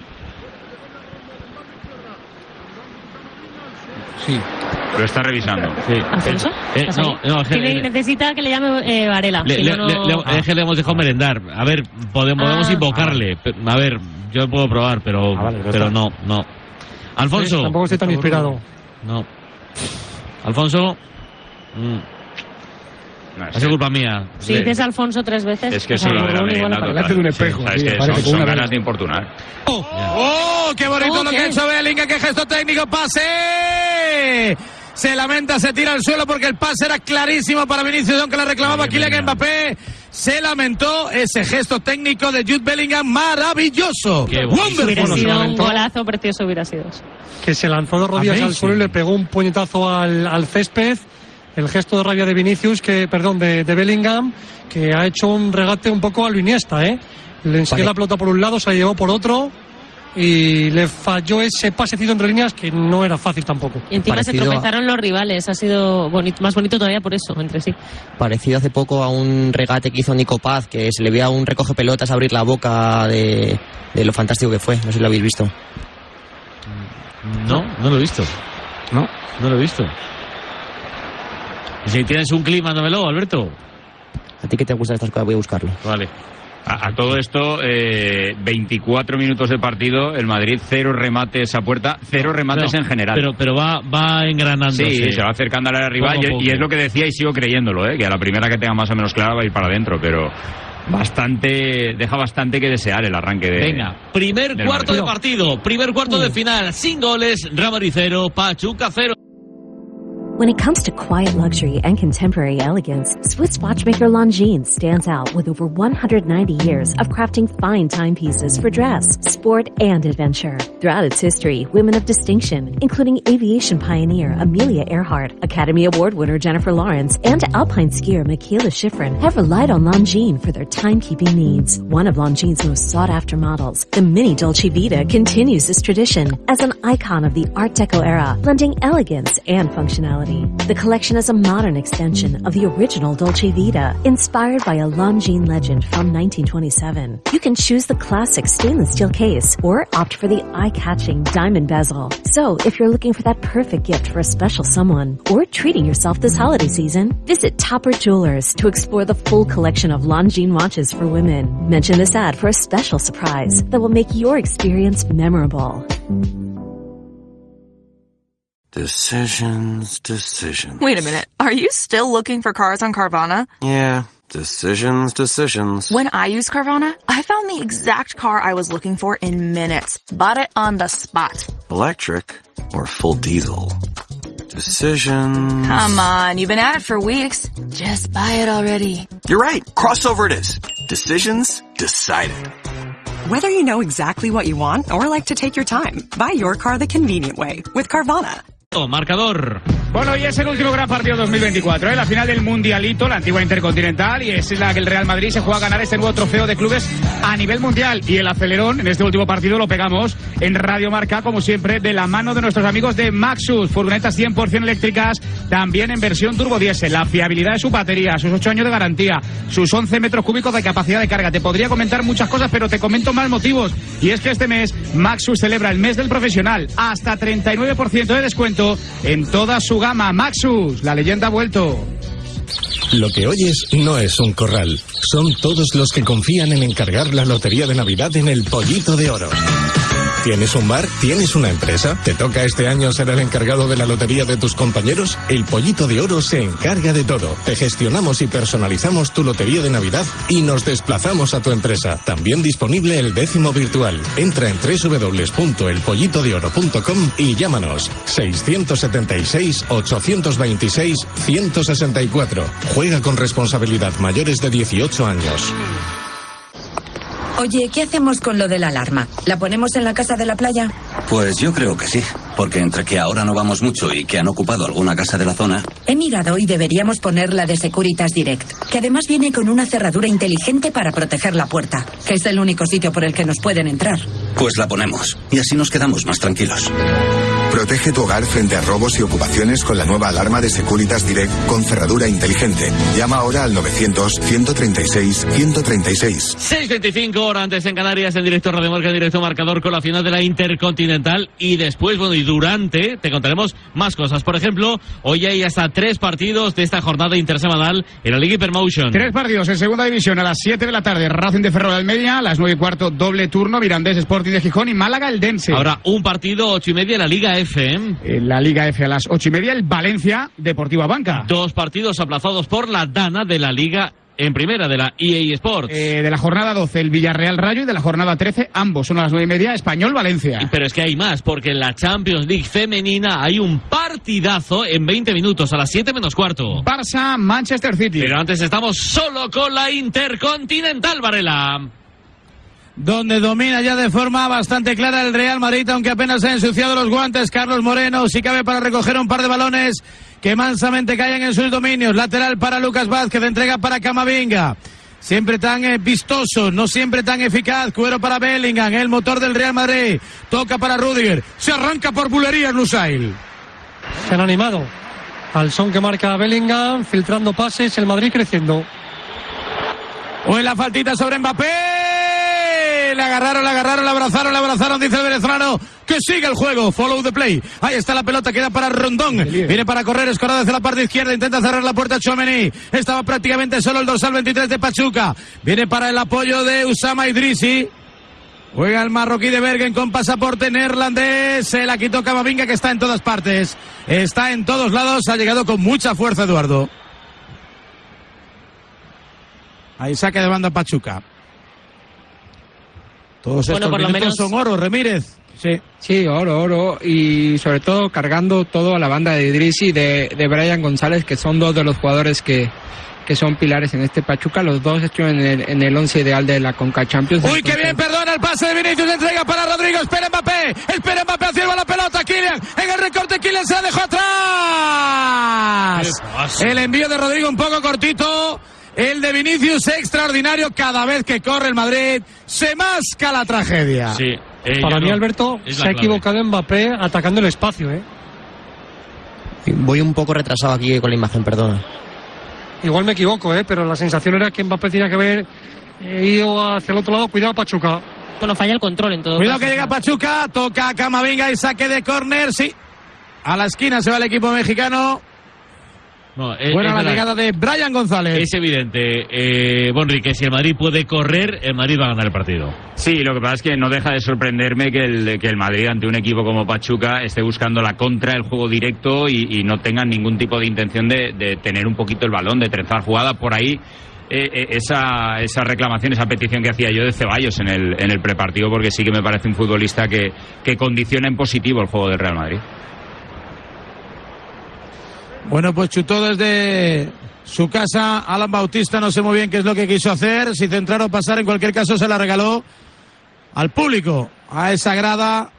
Sí, lo está revisando. Sí. ¿Alfonso? Eh, no, no, Tiene, le, necesita que le llame eh, Varela. le, si le, no, le, no... le, Ah. es que le hemos dejado merendar. A ver, podemos, podemos Ah. invocarle. A ver, yo puedo probar, pero, Ah, vale, ya pero está. no, no. Alfonso. Sí, tampoco estoy tan inspirado. No. Alfonso. Mm. No, Ha sido culpa mía. Si dices Alfonso tres veces... Es que pues eso a lo de la Bruno igual merienda aparece. total. Delante de un espejo, Sí, ¿sabes sí, qué? parece Son, como son una ganas vela. de importunar. ¡Oh! ¡Oh! ¡Qué bonito ¿Cómo lo qué? que ha hecho Bellingham! ¡Qué gesto técnico! ¡Pase! Se lamenta, se tira al suelo porque el pase era clarísimo para Vinicius, aunque la reclamaba Kylian Mbappé. Se lamentó ese gesto técnico de Jude Bellingham, maravilloso. Qué bonito. Wonderful. Hubiera Bueno, se sido un lamentó. golazo precioso, hubiera sido. Que se lanzó de rodillas Amazing. al suelo y le pegó un puñetazo al, al césped. El gesto de rabia de Vinicius, que perdón, de, de Bellingham, que ha hecho un regate un poco a lo Iniesta, ¿eh? Le enseñó Vale. la pelota por un lado, se la llevó por otro y le falló ese pasecito entre líneas que no era fácil tampoco. Y encima Parecido se a- tropezaron los rivales. Ha sido bonito, más bonito todavía por eso, entre sí. Parecido hace poco a un regate que hizo Nico Paz, que se le veía a un recoge pelotas abrir la boca de, de lo fantástico que fue. No sé si lo habéis visto. No, no lo he visto. No. No lo he visto. Si tienes un clip, mándamelo, Alberto. A ti que te gustan estas cosas, voy a buscarlo. Vale. A, a todo esto, eh, veinticuatro minutos de partido, el Madrid cero remates a puerta, cero remates Pero- en general. Pero, pero va, va engranándose. Sí, se va acercando al área rival Poco a y, poco. y es lo que decía y sigo creyéndolo, ¿eh? Que a la primera que tenga más o menos clara va a ir para adentro, pero bastante, deja bastante que desear el arranque de... Venga, primer del cuarto de Madrid. partido, primer cuarto de final, sin goles, Real Madrid cero, Pachuca cero. When it comes to quiet luxury and contemporary elegance, Swiss watchmaker Longines stands out with over one hundred ninety years of crafting fine timepieces for dress, sport, and adventure. Throughout its history, women of distinction, including aviation pioneer Amelia Earhart, Academy Award winner Jennifer Lawrence, and alpine skier Michaela Schifrin, have relied on Longines for their timekeeping needs. One of Longines' most sought-after models, the Mini Dolce Vita, continues this tradition as an icon of the Art Deco era, blending elegance and functionality. The collection is a modern extension of the original Dolce Vita, inspired by a Longines legend from nineteen twenty-seven. You can choose the classic stainless steel case or opt for the eye-catching diamond bezel. So, if you're looking for that perfect gift for a special someone or treating yourself this holiday season, visit Topper Jewelers to explore the full collection of Longines watches for women. Mention this ad for a special surprise that will make your experience memorable. Decisions, decisions. Wait a minute. Are you still looking for cars on Carvana? Yeah, decisions, decisions. When I used Carvana, I found the exact car I was looking for in minutes. Bought it on the spot. Electric or full diesel? Decisions. Come on, you've been at it for weeks. Just buy it already. You're right. Crossover it is. Decisions decided. Whether you know exactly what you want or like to take your time, buy your car the convenient way with Carvana. Marcador. Bueno, y es el último gran partido dos mil veinticuatro, ¿eh? La final del Mundialito, la antigua Intercontinental, y es la que el Real Madrid se juega a ganar este nuevo trofeo de clubes a nivel mundial. Y el acelerón en este último partido lo pegamos en Radio Marca, como siempre, de la mano de nuestros amigos de Maxus, furgonetas cien por ciento eléctricas, también en versión turbo diésel. La fiabilidad de su batería, sus ocho años de garantía, sus once metros cúbicos de capacidad de carga. Te podría comentar muchas cosas, pero te comento más motivos. Y es que este mes Maxus celebra el mes del profesional, hasta treinta y nueve por ciento de descuento en toda su gama. Maxus, la leyenda ha vuelto. Lo que oyes no es un corral. Son todos los que confían en encargar la lotería de Navidad en el Pollito de Oro. ¿Tienes un bar? ¿Tienes una empresa? ¿Te toca este año ser el encargado de la lotería de tus compañeros? El Pollito de Oro se encarga de todo. Te gestionamos y personalizamos tu lotería de Navidad y nos desplazamos a tu empresa. También disponible el décimo virtual. Entra en doble u doble u doble u punto el pollito de oro punto com y llámanos seiscientos setenta y seis, ochocientos veintiséis, ciento sesenta y cuatro. Juega con responsabilidad, mayores de dieciocho años. Oye, ¿qué hacemos con lo de la alarma? ¿La ponemos en la casa de la playa? Pues yo creo que sí, porque entre que ahora no vamos mucho y que han ocupado alguna casa de la zona... He mirado y deberíamos poner la de Securitas Direct, que además viene con una cerradura inteligente para proteger la puerta, que es el único sitio por el que nos pueden entrar. Pues la ponemos, y así nos quedamos más tranquilos. Protege tu hogar frente a robos y ocupaciones con la nueva alarma de Securitas Direct con cerradura inteligente. Llama ahora al novecientos, ciento treinta y seis, ciento treinta y seis. seis veinticinco, hora antes en Canarias, en directo Radio Marca, en directo marcador con la final de la Intercontinental. Y después, bueno, y durante, te contaremos más cosas. Por ejemplo, hoy hay hasta tres partidos de esta jornada intersemanal en la Liga Hypermotion. Tres partidos en segunda división a las siete de la tarde. Racing de Ferrol de Almería, a las nueve y cuarto, doble turno. Mirandés Sporting de Gijón y Málaga Eldense. Ahora, un partido, ocho y media, en la Liga F. En la Liga F a las ocho y media, el Valencia Deportiva Banca. Dos partidos aplazados por la Dana de la Liga en primera, de la E A Sports. Eh, de la jornada doce, el Villarreal Rayo, y de la jornada trece, ambos son a las nueve y media, Español Valencia. Pero es que hay más, porque en la Champions League femenina hay un partidazo en veinte minutos, a las siete menos cuarto. Barça Manchester City. Pero antes estamos solo con la Intercontinental, Varela. Donde domina ya de forma bastante clara el Real Madrid, aunque apenas ha ensuciado los guantes. Carlos Moreno, si cabe, para recoger un par de balones que mansamente caen en sus dominios. Lateral para Lucas Vázquez, entrega para Camavinga. Siempre tan eh, vistoso, no siempre tan eficaz. Cuero para Bellingham, el motor del Real Madrid. Toca para Rüdiger, se arranca por bulerías Lusail. Se han animado al son que marca Bellingham, filtrando pases, el Madrid creciendo. O en la faltita sobre Mbappé. Le agarraron, le agarraron, le abrazaron, le abrazaron, dice el venezolano. Que sigue el juego, follow the play. Ahí está la pelota, queda para Rondón. Viene para correr, escorado hacia la parte izquierda, intenta cerrar la puerta Tchouaméni. Estaba prácticamente solo el dorsal veintitrés de Pachuca. Viene para el apoyo de Usama Idrisi. Juega el marroquí de Bergen con pasaporte neerlandés. Se la quitó Camavinga, que está en todas partes. Está en todos lados, ha llegado con mucha fuerza Eduardo. Ahí saque de banda Pachuca. Todos bueno, estos por minutos lo menos son oro, Remírez. Sí, sí, oro, oro. Y sobre todo cargando todo a la banda de Idrissi y de, de Brian González, que son dos de los jugadores que, que son pilares en este Pachuca. Los dos estuvieron en el, en el once ideal de la Conca Champions. Uy, qué bien, perdona el pase de Vinicius, entrega para Rodrigo, espera Mbappé, espera Mbappé, hacia la pelota, Kylian, en el recorte Kylian se la dejó atrás. El envío de Rodrigo un poco cortito. El de Vinicius extraordinario. Cada vez que corre el Madrid se masca la tragedia. Sí, eh, Para mí, no, Alberto, se ha equivocado Mbappé atacando el espacio, ¿eh? Voy un poco retrasado aquí con la imagen, perdona. Igual me equivoco, ¿eh? Pero la sensación era que Mbappé tenía que haber eh, ido hacia el otro lado. Cuidado, Pachuca. Bueno, falla el control en todo Cuidado caso. que llega Pachuca, toca a Camavinga y saque de córner, sí. A la esquina se va el equipo mexicano. No, es, Buena es la verdad. llegada de Brian González. Es evidente, eh, Bonri, que si el Madrid puede correr, el Madrid va a ganar el partido. Sí, lo que pasa es que no deja de sorprenderme que el, que el Madrid, ante un equipo como Pachuca, esté buscando la contra, el juego directo y, y no tengan ningún tipo de intención de, de tener un poquito el balón, de trenzar jugada. Por ahí, eh, eh, esa, esa reclamación, esa petición que hacía yo de Ceballos en el, en el prepartido, porque sí que me parece un futbolista que, que condiciona en positivo el juego del Real Madrid. Bueno, pues chutó desde su casa Alan Bautista, no sé muy bien qué es lo que quiso hacer, si centrar o pasar, en cualquier caso se la regaló al público, a esa grada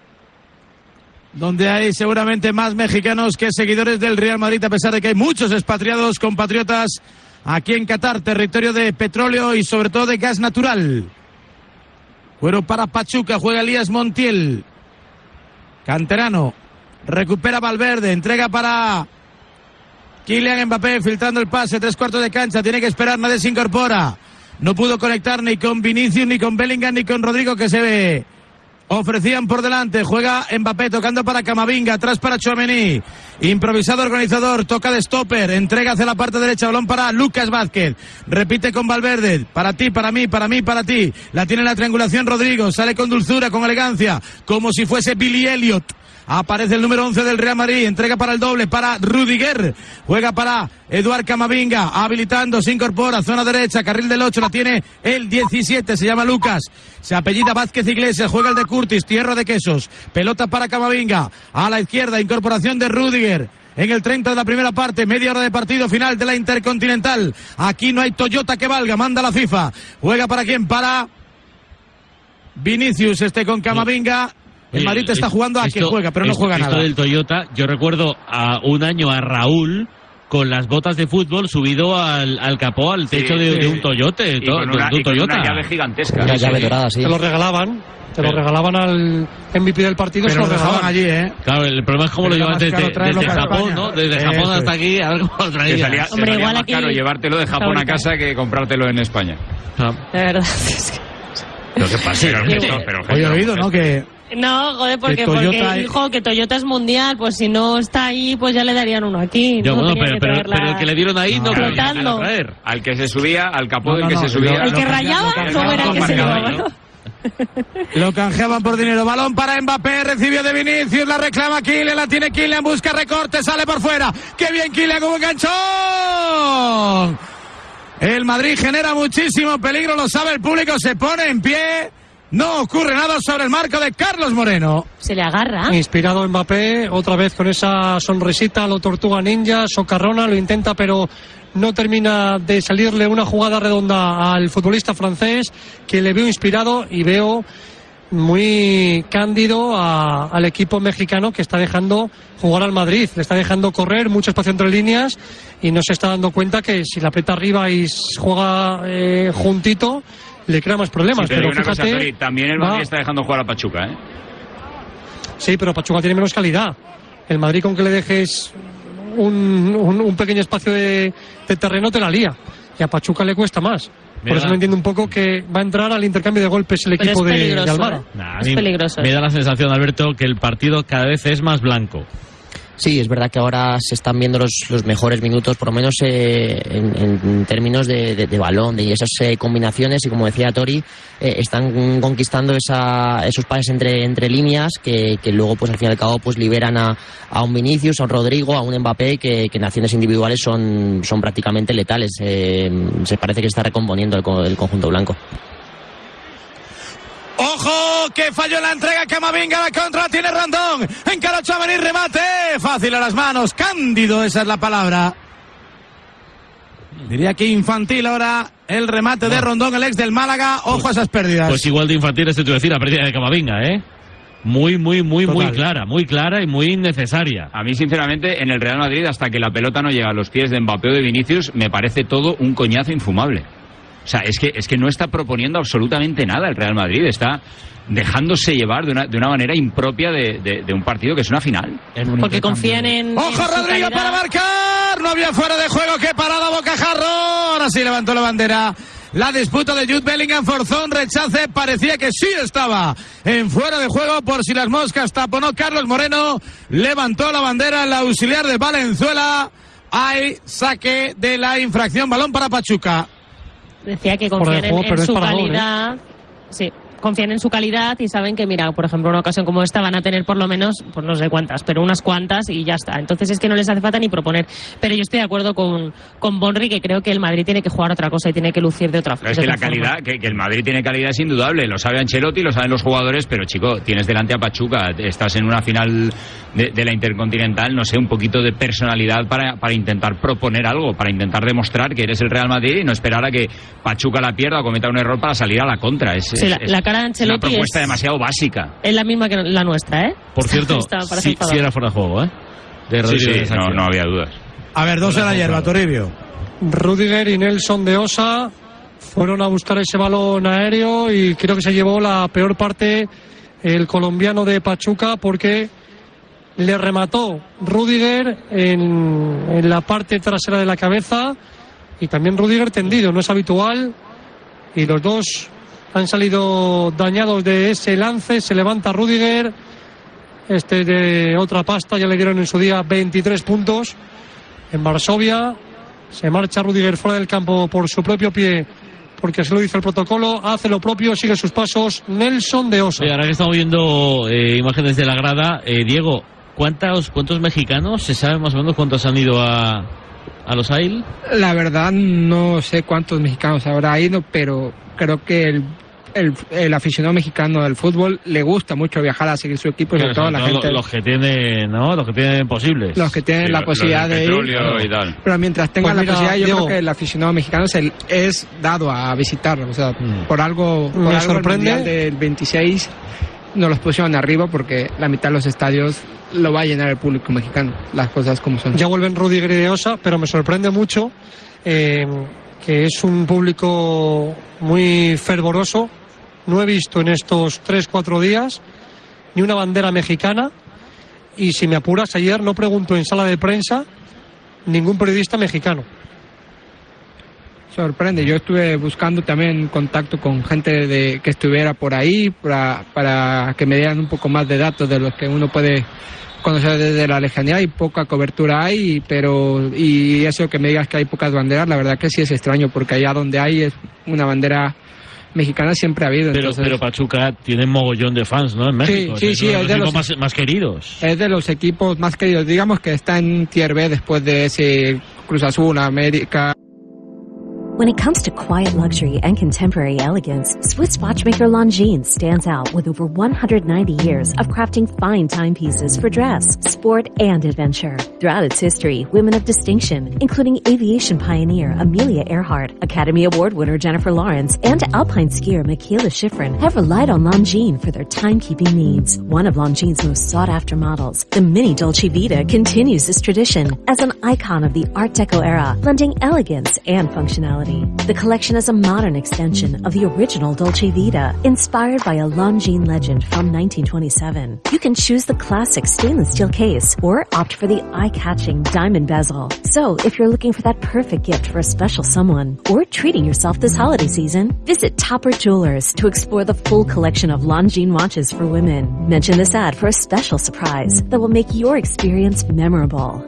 donde hay seguramente más mexicanos que seguidores del Real Madrid, a pesar de que hay muchos expatriados compatriotas aquí en Qatar, territorio de petróleo y sobre todo de gas natural. Cuero para Pachuca, juega Elías Montiel, canterano, recupera Valverde, entrega para Kylian Mbappé, filtrando el pase, tres cuartos de cancha, tiene que esperar, nadie se incorpora. No pudo conectar ni con Vinicius, ni con Bellingham, ni con Rodrigo, que se ve Ofrecían por delante, juega Mbappé tocando para Camavinga, atrás para Tchouaméni, improvisado organizador, toca de stopper, entrega hacia la parte derecha, balón para Lucas Vázquez, repite con Valverde, para ti, para mí, para mí, para ti, la tiene en la triangulación Rodrigo, sale con dulzura, con elegancia, como si fuese Billy Elliot. Aparece el número once del Real Madrid, entrega para el doble, para Rudiger, juega para Eduard Camavinga, habilitando, se incorpora, zona derecha, carril del ocho, la tiene el diecisiete, se llama Lucas, se apellida Vázquez Iglesias, juega el de Curtis, tierra de quesos, pelota para Camavinga, a la izquierda, incorporación de Rudiger, en el treinta de la primera parte, media hora de partido final de la Intercontinental, aquí no hay Toyota que valga, manda la FIFA, juega para quién, para Vinicius, este con Camavinga. El Madrid está jugando a esto, que juega, pero no esto, juega esto nada. Del Toyota, yo recuerdo a un año a Raúl con las botas de fútbol subido al, al capó, al techo sí, de, sí. de un Toyota. Y con una, de un y con Toyota. Una llave gigantesca. Una llave dorada, sí. Te lo regalaban. Te pero, lo regalaban al M V P del partido. Pero se lo regalaban allí, ¿eh? Claro, el problema es cómo pero lo llevan desde, desde Japón, ¿no? Desde Japón Eso hasta es. aquí, a ver cómo lo traían. Salía, Hombre, igual más aquí caro llevártelo de Japón a casa que comprártelo en España. Ah. De verdad, es que... Lo que pasa pero, sí, pero, pero, Hoy he oído, ¿no? Que... No, joder, porque, que Toyota porque dijo que Toyota es mundial, pues si no está ahí, pues ya le darían uno aquí. Yo, no bueno, pero, que pero, pero el que le dieron ahí no, no quería traer. Al que se subía, al capó no, del no, que no, se subía. El que rayaba, no era el que se llevaba, ¿no? Lo canjeaban por dinero. Balón para Mbappé, recibió de Vinicius, la reclama Kylian, la tiene Kylian, busca recorte, sale por fuera. ¡Qué bien Kylian, como un ganchón! El Madrid genera muchísimo peligro, lo sabe el público, se pone en pie. No ocurre nada sobre el marco de Carlos Moreno. Se le agarra. Inspirado Mbappé, otra vez con esa sonrisita, lo tortuga ninja, socarrona, lo intenta, pero no termina de salirle una jugada redonda al futbolista francés, que le veo inspirado y veo muy cándido a, al equipo mexicano, que está dejando jugar al Madrid, le está dejando correr, mucho espacio entre líneas, y no se está dando cuenta que si la aprieta arriba y juega eh, juntito, le crea más problemas. Sí, pero una fíjate, cosa, Tori, también el Madrid va... está dejando jugar a Pachuca, ¿eh? Sí, pero Pachuca tiene menos calidad. El Madrid, con que le dejes un, un, un pequeño espacio de, de terreno, te la lía. Y a Pachuca le cuesta más. Por Me eso da... no entiendo un poco que va a entrar al intercambio de golpes el equipo de, de Alvaro. ¿eh? Nah, es peligroso. Me da la sensación, Alberto, que el partido cada vez es más blanco. Sí, es verdad que ahora se están viendo los, los mejores minutos, por lo menos eh, en, en términos de, de, de balón, de esas eh, combinaciones, y como decía Tori, eh, están conquistando esa, esos pases entre, entre líneas que, que luego, pues al fin y al cabo, pues liberan a, a un Vinicius, a un Rodrigo, a un Mbappé, que, que en acciones individuales son, son prácticamente letales. Eh, se parece que está recomponiendo el, el conjunto blanco. ¡Ojo! Que falló en la entrega Camavinga, la contra tiene Rondón. Encaró Tchouaméni, remate. Fácil a las manos. Cándido, esa es la palabra. Diría que infantil ahora el remate de Rondón, el ex del Málaga. Ojo pues, a esas pérdidas. Pues igual de infantil es, te decir, la pérdida de Camavinga, ¿eh? Muy, muy, muy, Total. muy clara, muy clara y muy necesaria. A mí, sinceramente, en el Real Madrid, hasta que la pelota no llega a los pies de Mbappé o de Vinicius, me parece todo un coñazo infumable. O sea, es que, es que no está proponiendo absolutamente nada el Real Madrid. Está dejándose llevar de una, de una manera impropia de, de, de un partido que es una final. Porque confían en... ¡Ojo, en Rodrigo, para marcar! No había fuera de juego. ¡Qué parada, Bocajarro! Ahora sí levantó la bandera. La disputa de Jude Bellingham, forzó un rechace. Parecía que sí estaba en fuera de juego, por si las moscas. Taponó Carlos Moreno. Levantó la bandera el auxiliar de Valenzuela. Hay saque de la infracción. Balón para Pachuca. Decía que confían juego, en, en su parador, calidad. ¿eh? Sí, confían en su calidad y saben que, mira, por ejemplo, una ocasión como esta van a tener por lo menos, pues no sé cuántas, pero unas cuantas y ya está. Entonces es que no les hace falta ni proponer. Pero yo estoy de acuerdo con, con Bonri, que creo que el Madrid tiene que jugar otra cosa y tiene que lucir de otra forma. Es que la calidad, que, que el Madrid tiene calidad es indudable. Lo sabe Ancelotti, lo saben los jugadores, pero chico, tienes delante a Pachuca, estás en una final de, de la Intercontinental, no sé, un poquito de personalidad para, para intentar proponer algo, para intentar demostrar que eres el Real Madrid y no esperar a que Pachuca la pierda o cometa un error para salir a la contra. Es, sí, es, la, es, la cara de Ancelotti es una propuesta es, demasiado básica. Es la misma que la nuestra, ¿eh? Por cierto, sí, sí era fuera de juego, ¿eh? De sí, sí, no, no había dudas. A ver, dos en la hierba, Toribio. Rudiger y Nelson de Osa fueron a buscar ese balón aéreo y creo que se llevó la peor parte el colombiano de Pachuca, porque le remató Rudiger en, en la parte trasera de la cabeza, y también Rudiger tendido, no es habitual, y los dos han salido dañados de ese lance. Se levanta Rüdiger, este de otra pasta, ya le dieron en su día veintitrés puntos en Varsovia. Se marcha Rüdiger fuera del campo por su propio pie, porque se lo dice el protocolo. Hace lo propio, sigue sus pasos Nelson de Osa. Sí, ahora que estamos viendo eh, imágenes de la grada, eh, Diego, ¿cuántos, ¿cuántos mexicanos? ¿Se sabe más o menos cuántos han ido a, a los A I L? La verdad no sé cuántos mexicanos habrá ido, pero creo que el, el, el aficionado mexicano del fútbol le gusta mucho viajar a seguir su equipo, sobre todo la no, gente... Los que tienen, ¿no? Los que tienen posibles. Los que tienen sí, la lo, posibilidad de ir. Y tal. Pero mientras tengan Pues mira, la posibilidad, yo Diego, creo que el aficionado mexicano es, el, es dado a visitar. O sea, mm. por algo, por Me algo sorprende. el Mundial del veintiséis nos los pusieron arriba, porque la mitad de los estadios lo va a llenar el público mexicano. Las cosas como son. Ya vuelven Rüdiger y de Osa, pero me sorprende mucho eh, que es un público muy fervoroso. No he visto en estos tres, cuatro días ni una bandera mexicana, y si me apuras, ayer no preguntó en sala de prensa ningún periodista mexicano. Sorprende. Yo estuve buscando también contacto con gente de que estuviera por ahí para, para que me dieran un poco más de datos de los que uno puede conocer desde la lejanía. Y poca cobertura hay, pero y eso que me digas que hay pocas banderas, la verdad que sí es extraño, porque allá donde hay es una bandera mexicana siempre ha habido. Pero, entonces... pero Pachuca tiene mogollón de fans, ¿no? En México. Sí, sí, sí, es, es de los más, más queridos. Es de los equipos más queridos. Digamos que está en Tier B después de ese Cruz Azul, América. When it comes to quiet luxury and contemporary elegance, Swiss watchmaker Longines stands out with over one hundred ninety years of crafting fine timepieces for dress, sport, and adventure. Throughout its history, women of distinction, including aviation pioneer Amelia Earhart, Academy Award winner Jennifer Lawrence, and alpine skier Michaela Schifrin, have relied on Longines for their timekeeping needs. One of Longines' most sought-after models, the Mini Dolce Vita, continues this tradition as an icon of the Art Deco era, blending elegance and functionality. The collection is a modern extension of the original Dolce Vita, inspired by a Longines legend from nineteen twenty-seven. You can choose the classic stainless steel case or opt for the eye-catching diamond bezel. So, if you're looking for that perfect gift for a special someone or treating yourself this holiday season, visit Topper Jewelers to explore the full collection of Longines watches for women. Mention this ad for a special surprise that will make your experience memorable.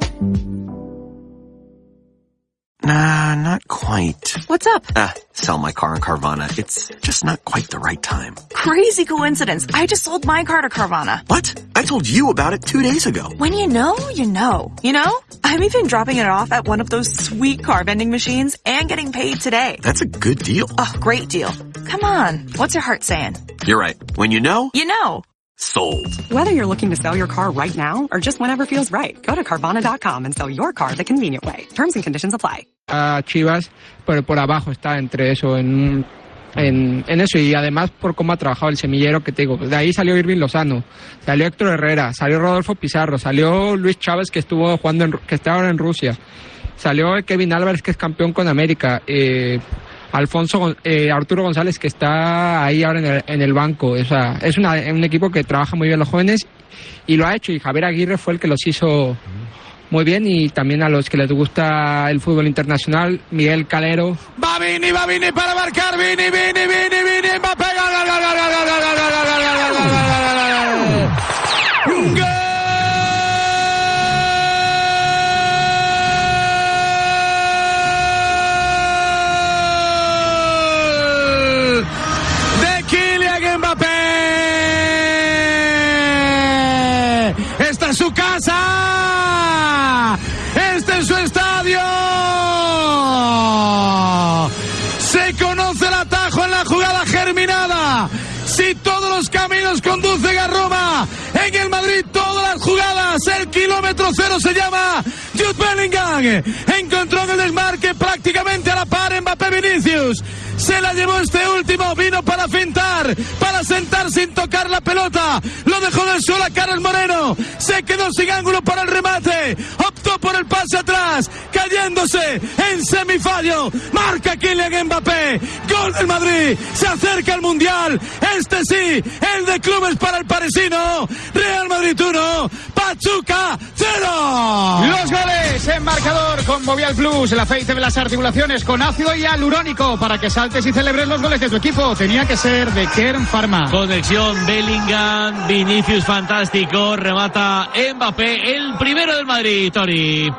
Nah, not quite. What's up? Ah, sell my car on Carvana. It's just not quite the right time. Crazy coincidence. I just sold my car to Carvana. What? I told you about it two days ago. When you know, you know. You know? I'm even dropping it off at one of those sweet car vending machines and getting paid today. That's a good deal. Oh, great deal. Come on. What's your heart saying? You're right. When you know, you know. Sold. Whether you're looking to sell your car right now or just whenever feels right, go to Carvana dot com and sell your car the convenient way. Terms and conditions apply. A Chivas, pero por abajo está entre eso, en, en, en eso, y además por cómo ha trabajado el semillero, que te digo, de ahí salió Irving Lozano, salió Héctor Herrera, salió Rodolfo Pizarro, salió Luis Chávez, que estuvo jugando en, que está ahora en Rusia, salió Kevin Álvarez, que es campeón con América, eh, Alfonso, eh, Arturo González, que está ahí ahora en el, en el banco. O sea, es una, un equipo que trabaja muy bien los jóvenes y lo ha hecho, y Javier Aguirre fue el que los hizo muy bien, y también a los que les gusta el fútbol internacional, Miguel Calero. Va Vini, va Vini para marcar, Vini, Vini, Vini, Vini, Mbappé, gol, gol, gol, gol, gol, gol, gol, gol, gol, gol, gol, gol, gol, gol. ¡Esta es su casa! ¡Este es su estadio! Se conoce el atajo en la jugada germinada. Si todos los caminos conducen a Roma, en el Madrid todas las jugadas, el kilómetro cero se llama Jude Bellingham. Encontró en el desmarque prácticamente a la par Mbappé Vinicius. Se la llevó este último, vino para fintar, para sentar sin tocar la pelota. Lo dejó del suelo a Carlos Moreno. Se quedó sin ángulo para el remate. Optó por el pase atrás, cayéndose en semifallo. Marca Kylian Mbappé. Gol del Madrid. Se acerca al Mundial. Este sí, el de clubes para el parisino. Real Madrid uno. Pachuca cero. Los goles en marcador con Movial Plus, el aceite de las articulaciones con ácido hialurónico para que saltes y celebres los goles de tu equipo. Tenía que ser de Kern Pharma. Conexión Bellingham, Vinicius fantástico, remata Mbappé, el primero del Madrid, Tori.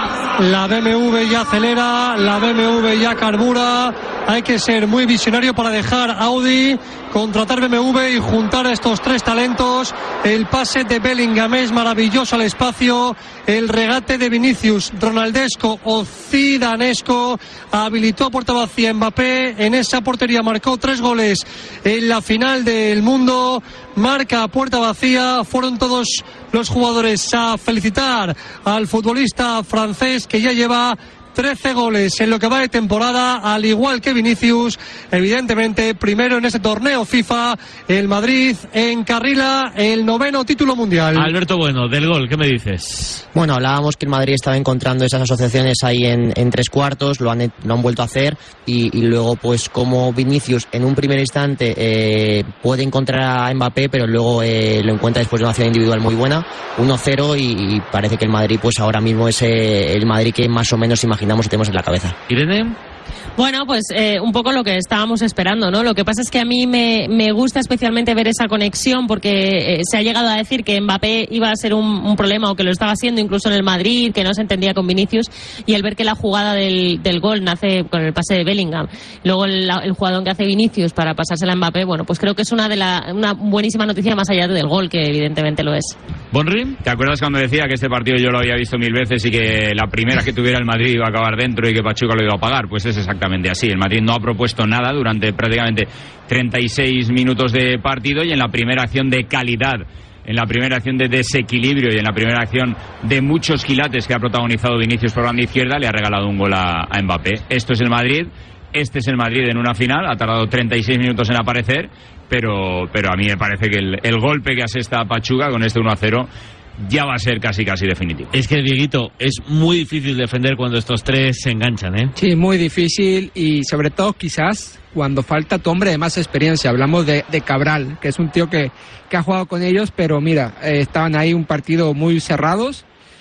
La B M W ya acelera, la B M W ya carbura. Hay que ser muy visionario para dejar Audi, contratar B M W y juntar a estos tres talentos. El pase de Bellingham es maravilloso al espacio. El regate de Vinicius, ronaldesco o zidanesco, habilitó a puerta vacía Mbappé. En esa portería marcó tres goles en la final del mundo. Marca a puerta vacía. Fueron todos los jugadores a felicitar al futbolista francés que ya lleva trece goles en lo que va de temporada, al igual que Vinicius. Evidentemente, primero en este torneo FIFA, el Madrid encarrila el noveno título mundial. Alberto Bueno, del gol, ¿qué me dices? Bueno, hablábamos que el Madrid estaba encontrando esas asociaciones ahí en, en tres cuartos, lo han, lo han vuelto a hacer, y, y luego pues como Vinicius en un primer instante eh, puede encontrar a Mbappé, pero luego eh, lo encuentra después de una acción individual muy buena, uno cero, y, y parece que el Madrid pues ahora mismo es eh, el Madrid que más o menos imaginamos y tenemos en la cabeza. Irene. Bueno, pues eh, un poco lo que estábamos esperando, ¿no? Lo que pasa es que a mí me, me gusta especialmente ver esa conexión porque eh, se ha llegado a decir que Mbappé iba a ser un, un problema o que lo estaba haciendo incluso en el Madrid, que no se entendía con Vinicius, y el ver que la jugada del, del gol nace con el pase de Bellingham, luego el, el jugador que hace Vinicius para pasársela a Mbappé, bueno, pues creo que es una de la, una buenísima noticia más allá del gol, que evidentemente lo es. Bonri, ¿te acuerdas cuando decía que este partido yo lo había visto mil veces y que la primera que tuviera el Madrid iba a acabar dentro y que Pachuca lo iba a pagar? Pues es exactamente así. El Madrid no ha propuesto nada durante prácticamente treinta y seis minutos de partido, y en la primera acción de calidad, en la primera acción de desequilibrio y en la primera acción de muchos quilates que ha protagonizado Vinicius por banda izquierda, le ha regalado un gol a, a Mbappé. Esto es el Madrid, este es el Madrid en una final. Ha tardado treinta y seis minutos en aparecer, pero, pero a mí me parece que el, el golpe que asesta a Pachuca con este uno a cero ya va a ser casi casi definitivo. Es que, Dieguito, es muy difícil defender cuando estos tres se enganchan, ¿eh? Sí, muy difícil, y sobre todo quizás cuando falta tu hombre de más experiencia. Hablamos de, de Cabral, que es un tío que, que ha jugado con ellos, pero mira, eh, estaban ahí un partido muy cerrados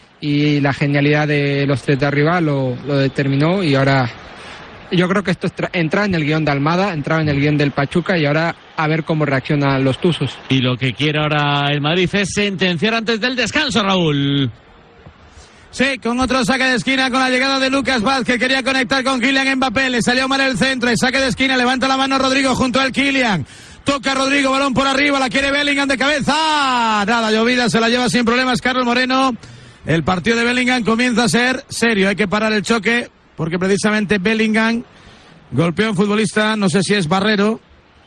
y la genialidad de los tres de arriba lo, lo determinó, y ahora yo creo que esto entra en el guión de Almada, entraba en el guión del Pachuca, y ahora a ver cómo reaccionan los tuzos. Y lo que quiere ahora el Madrid es sentenciar antes del descanso, Raúl. Sí, con otro saque de esquina con la llegada de Lucas Vázquez, que quería conectar con Kylian Mbappé, le salió mal el centro, el saque de esquina, levanta la mano Rodrigo junto al Kylian, toca Rodrigo, balón por arriba, la quiere Bellingham de cabeza, nada, llovida, se la lleva sin problemas Carlos Moreno. El partido de Bellingham comienza a ser serio, hay que parar el choque, porque precisamente Bellingham golpeó a un futbolista, no sé si es Barrero.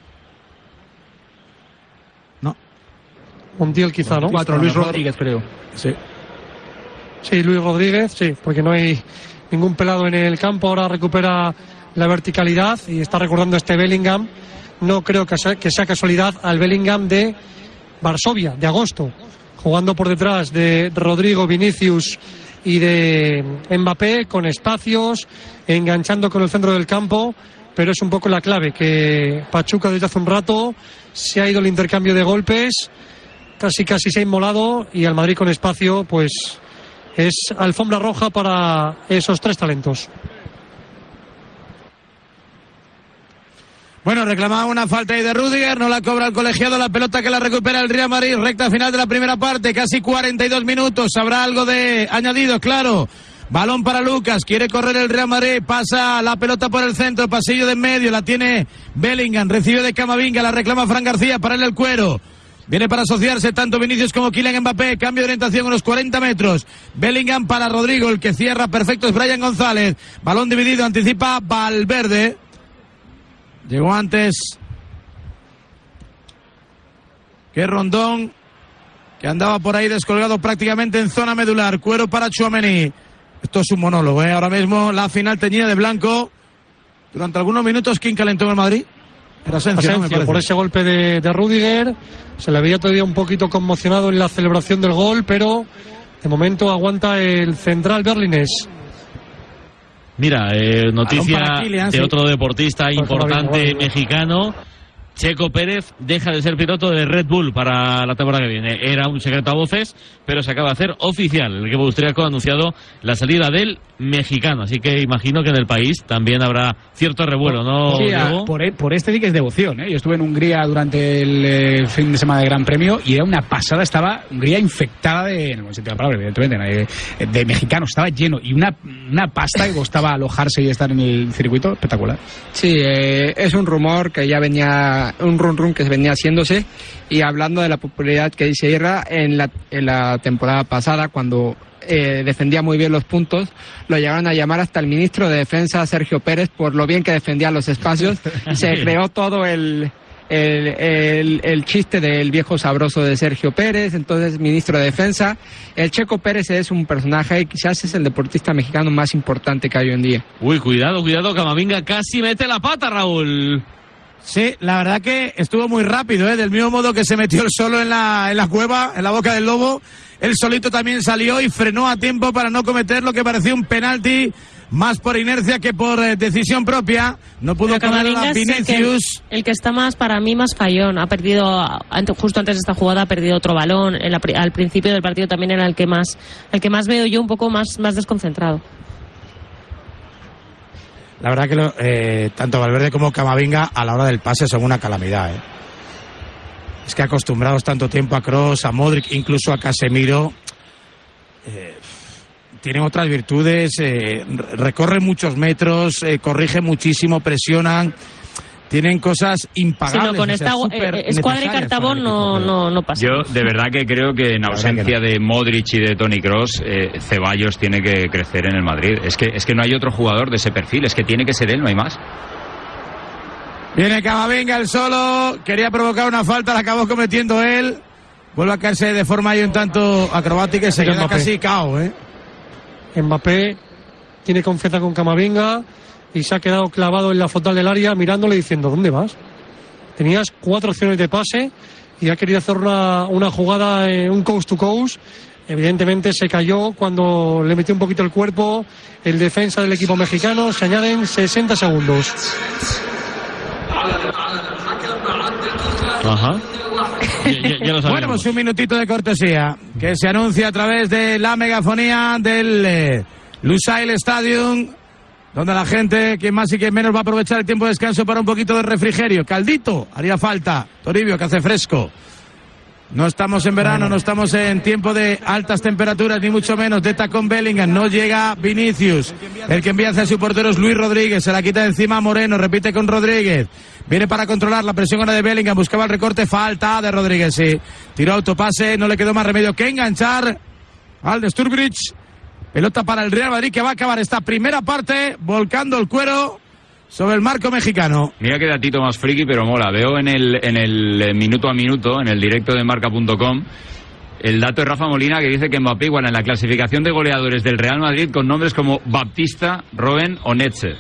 No. Montiel quizá, ¿no? Cuatro, Luis Rodríguez, creo. Sí. Sí, Luis Rodríguez, sí, porque no hay ningún pelado en el campo. Ahora recupera la verticalidad y está recordando este Bellingham. No creo que sea, que sea casualidad al Bellingham de Varsovia, de agosto, jugando por detrás de Rodrigo, Vinicius y de Mbappé, con espacios, enganchando con el centro del campo, pero es un poco la clave, que Pachuca desde hace un rato se ha ido el intercambio de golpes, casi casi se ha inmolado, y al Madrid con espacio pues es alfombra roja para esos tres talentos. Bueno, reclamaba una falta ahí de Rüdiger, no la cobra el colegiado, la pelota que la recupera el Real Madrid, recta final de la primera parte, casi cuarenta y dos minutos, habrá algo de añadido, claro. Balón para Lucas, quiere correr el Real Madrid, pasa la pelota por el centro, pasillo de en medio, la tiene Bellingham, recibe de Camavinga, la reclama Fran García, para él el cuero. Viene para asociarse tanto Vinicius como Kylian Mbappé, cambio de orientación unos cuarenta metros. Bellingham para Rodrigo, el que cierra perfecto es Brian González. Balón dividido, anticipa Valverde. Llegó antes que Rondón, que andaba por ahí descolgado prácticamente en zona medular. Cuero para Tchouaméni. Esto es un monólogo, ¿eh? Ahora mismo la final teñida de blanco. Durante algunos minutos, ¿quién calentó en el Madrid? Era Asensio, Asensio, ¿no? por ese golpe de, de Rüdiger. Se le veía todavía un poquito conmocionado en la celebración del gol, pero de momento aguanta el central berlinés. Mira, eh, noticia Kylian, de sí. otro deportista importante mexicano. Checo Pérez deja de ser piloto de Red Bull para la temporada que viene. Era un secreto a voces, pero se acaba de hacer oficial. El equipo austríaco ha anunciado la salida del mexicano, así que imagino que en el país también habrá cierto revuelo, ¿no? Sí, a, por, por este sí que es devoción, ¿eh? Yo estuve en Hungría durante el eh, fin de semana de Gran Premio y era una pasada, estaba Hungría infectada de, en el buen sentido de la palabra, evidentemente, de, de mexicanos, estaba lleno y una, una pasta que costaba alojarse y estar en el circuito, espectacular. Sí, eh, es un rumor que ya venía, un run run que venía haciéndose, y hablando de la popularidad que dice Irra, en la, en la temporada pasada, cuando Eh, defendía muy bien los puntos, lo llegaron a llamar hasta el ministro de Defensa, Sergio Pérez, por lo bien que defendía los espacios. Se creó todo el, el, el, el chiste del viejo sabroso de Sergio Pérez, entonces ministro de Defensa. El Checo Pérez es un personaje, quizás es el deportista mexicano más importante que hay hoy en día. Uy, cuidado, cuidado, Camavinga casi mete la pata, Raúl. Sí, la verdad que estuvo muy rápido, ¿eh? Del mismo modo que se metió el solo en la, en la cueva, en la boca del lobo, él solito también salió y frenó a tiempo para no cometer lo que parecía un penalti, más por inercia que por eh, decisión propia. No pudo correr a Vinicius. El, el que está más, para mí, más fallón. Ha perdido, justo antes de esta jugada, ha perdido otro balón. En la, al principio del partido también era el que más, el que más veo yo un poco más, más desconcentrado. La verdad que lo, eh, tanto Valverde como Camavinga a la hora del pase son una calamidad, ¿eh? Es que acostumbrados tanto tiempo a Kroos, a Modric, incluso a Casemiro, eh, tienen otras virtudes, eh, recorren muchos metros, eh, corrigen muchísimo, presionan, tienen cosas impagables. Sí, no, con esta eh, escuadra y Cartabón no, no, no pasa. Yo de verdad que creo que en ausencia de Modric y de Toni Kroos, eh, Ceballos tiene que crecer en el Madrid. Es que, es que no hay otro jugador de ese perfil, es que tiene que ser él, no hay más. Viene Camavinga el solo, quería provocar una falta, la acabó cometiendo él. Vuelve a caerse de forma ahí un tanto acrobática y se queda casi cao, ¿eh? Mbappé tiene confianza con Camavinga y se ha quedado clavado en la frontal del área mirándole diciendo, ¿dónde vas? Tenías cuatro opciones de pase y ha querido hacer una, una jugada, eh, un coast to coast. Evidentemente se cayó cuando le metió un poquito el cuerpo el defensa del equipo mexicano. Se añaden sesenta segundos. Ajá. Ya, ya, ya bueno, pues un minutito de cortesía que se anuncia a través de la megafonía del eh, Lusail Stadium, donde la gente, quien más y quien menos, va a aprovechar el tiempo de descanso para un poquito de refrigerio. Caldito, haría falta. Toribio, que hace fresco. No estamos en verano, no estamos en tiempo de altas temperaturas, ni mucho menos de tacón Bellingham. No llega Vinicius. El que envía hacia su portero es Luis Rodríguez. Se la quita de encima a Moreno, repite con Rodríguez. Viene para controlar la presión ahora de Bellingham. Buscaba el recorte, falta de Rodríguez, sí. Tiró autopase, no le quedó más remedio que enganchar al de Sturridge. Pelota para el Real Madrid, que va a acabar esta primera parte volcando el cuero sobre el marco mexicano. Mira qué datito más friki, pero mola. Veo en el, en el minuto a minuto, en el directo de marca punto com, el dato de Rafa Molina que dice que Mbappé iguala en la clasificación de goleadores del Real Madrid con nombres como Baptista, Robben o Netzer.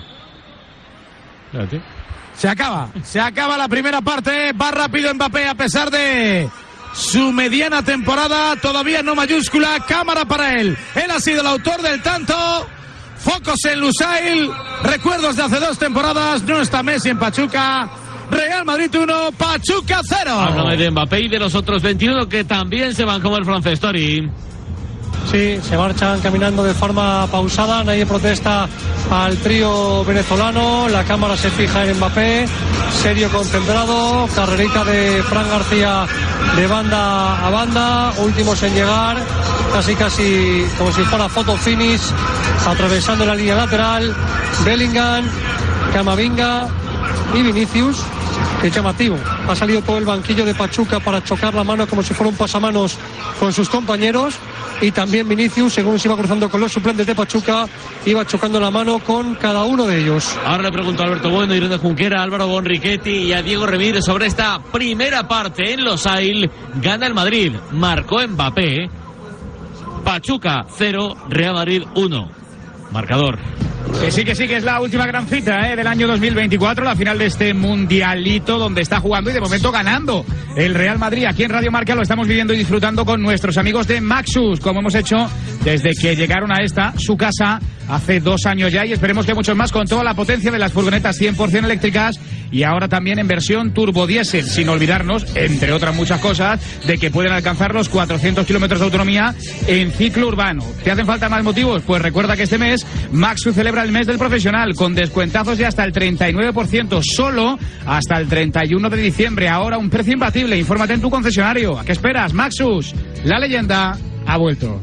Se acaba, se acaba la primera parte. Va rápido Mbappé a pesar de su mediana temporada, todavía no mayúscula. Cámara para él. Él ha sido el autor del tanto. Focos en Lusail, recuerdos de hace dos temporadas, no está Messi en Pachuca. Real Madrid uno, Pachuca cero. Háblame de Mbappé y de los otros veintiuno que también se van como el francés, Tori. Sí, se marchan caminando de forma pausada, nadie protesta al trío venezolano, la cámara se fija en Mbappé, serio, concentrado, carrerita de Fran García de banda a banda, últimos en llegar, casi casi como si fuera foto finish, atravesando la línea lateral, Bellingham, Camavinga y Vinicius. Qué llamativo, ha salido todo el banquillo de Pachuca para chocar la mano como si fuera un pasamanos con sus compañeros, y también Vinicius, según se iba cruzando con los suplentes de Pachuca, iba chocando la mano con cada uno de ellos. Ahora le pregunto a Alberto Bueno, Irene Junquera, Álvaro Bonrichetti y a Diego Remírez sobre esta primera parte en Losail. Gana el Madrid, marcó Mbappé. Pachuca cero, Real Madrid uno. Marcador. Que sí, que sí, que es la última gran cita ¿eh? del año dos mil veinticuatro, la final de este mundialito donde está jugando y de momento ganando el Real Madrid. Aquí en Radio Marca lo estamos viviendo y disfrutando con nuestros amigos de Maxus, como hemos hecho desde que llegaron a esta, su casa, hace dos años ya, y esperemos que muchos más, con toda la potencia de las furgonetas cien por ciento eléctricas y ahora también en versión turbodiesel, sin olvidarnos, entre otras muchas cosas, de que pueden alcanzar los cuatrocientos kilómetros de autonomía en ciclo urbano. ¿Te hacen falta más motivos? Pues recuerda que este mes Maxus celebra el mes del profesional con descuentazos de hasta el treinta y nueve por ciento, solo hasta el treinta y uno de diciembre. Ahora un precio imbatible. Infórmate en tu concesionario. ¿A qué esperas? Maxus, la leyenda ha vuelto.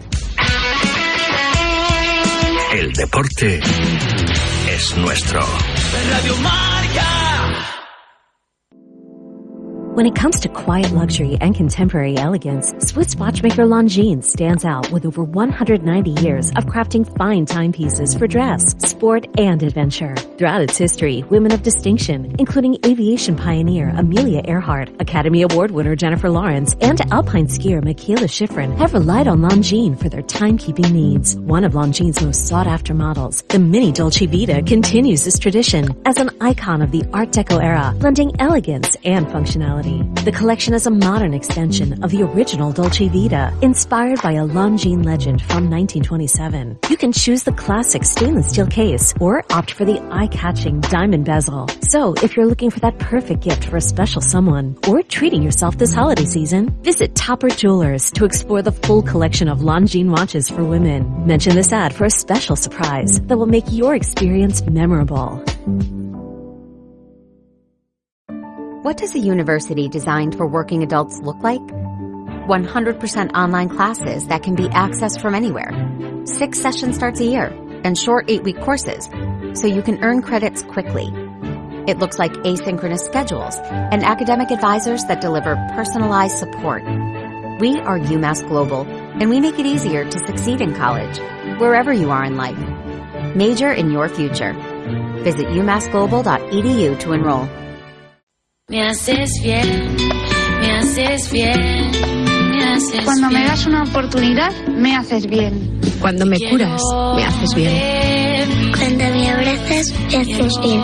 El deporte es nuestro. Radio Marca. When it comes to quiet luxury and contemporary elegance, Swiss watchmaker Longines stands out with over one hundred ninety years of crafting fine timepieces for dress, sport, and adventure. Throughout its history, women of distinction, including aviation pioneer Amelia Earhart, Academy Award winner Jennifer Lawrence, and alpine skier Michaela Schifrin, have relied on Longines for their timekeeping needs. One of Longines' most sought-after models, the Mini Dolce Vita, continues this tradition as an icon of the Art Deco era, blending elegance and functionality. The collection is a modern extension of the original Dolce Vita, inspired by a Longines legend from nineteen twenty-seven. You can choose the classic stainless steel case or opt for the eye-catching diamond bezel. So, if you're looking for that perfect gift for a special someone or treating yourself this holiday season, visit Topper Jewelers to explore the full collection of Longines watches for women. Mention this ad for a special surprise that will make your experience memorable. What does a university designed for working adults look like? one hundred percent online classes that can be accessed from anywhere. Six session starts a year and short eight-week courses, so you can earn credits quickly. It looks like asynchronous schedules and academic advisors that deliver personalized support. We are UMass Global, and we make it easier to succeed in college, wherever you are in life. Major in your future. Visit u mass global dot e d u to enroll. Me haces bien, me haces bien, me haces Cuando bien. me das una oportunidad, me haces bien. Cuando me curas, me haces bien. Cuando me abrazas, me haces bien.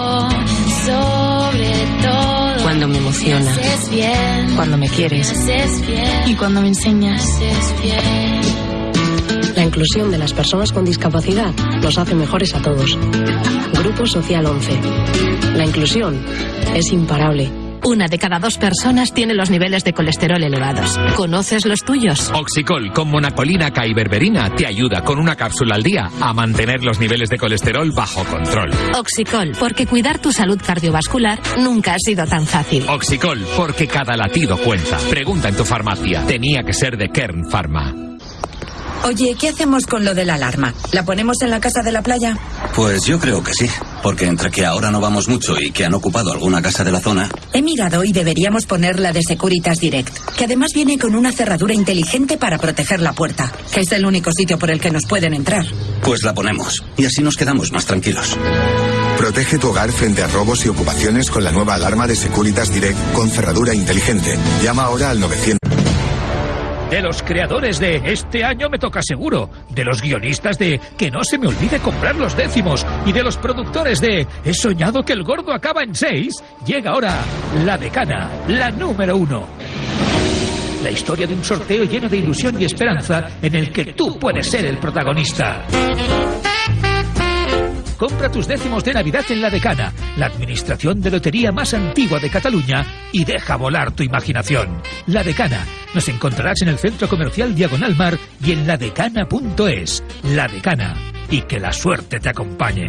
Sobre todo, Cuando me emocionas, me haces bien. Cuando me quieres. Me haces bien. Y cuando me enseñas. Me haces bien. La inclusión de las personas con discapacidad nos hace mejores a todos. Grupo Social once. La inclusión es imparable. Una de cada dos personas tiene los niveles de colesterol elevados. ¿Conoces los tuyos? Oxicol con monacolina K y berberina te ayuda con una cápsula al día a mantener los niveles de colesterol bajo control. Oxicol, porque cuidar tu salud cardiovascular nunca ha sido tan fácil. Oxicol, porque cada latido cuenta. Pregunta en tu farmacia. Tenía que ser de Kern Pharma. Oye, ¿qué hacemos con lo de la alarma? ¿La ponemos en la casa de la playa? Pues yo creo que sí, porque entre que ahora no vamos mucho y que han ocupado alguna casa de la zona... He mirado y deberíamos poner la de Securitas Direct, que además viene con una cerradura inteligente para proteger la puerta, que es el único sitio por el que nos pueden entrar. Pues la ponemos, y así nos quedamos más tranquilos. Protege tu hogar frente a robos y ocupaciones con la nueva alarma de Securitas Direct con cerradura inteligente. Llama ahora al novecientos. De los creadores de Este año me toca seguro, de los guionistas de Que no se me olvide comprar los décimos y de los productores de He soñado que el gordo acaba en seis, llega ahora La Decana, la número uno. La historia de un sorteo lleno de ilusión y esperanza en el que tú puedes ser el protagonista. Compra tus décimos de Navidad en La Decana, la administración de lotería más antigua de Cataluña, y deja volar tu imaginación. La Decana. Nos encontrarás en el Centro Comercial Diagonal Mar y en ladecana punto es. La Decana. Y que la suerte te acompañe.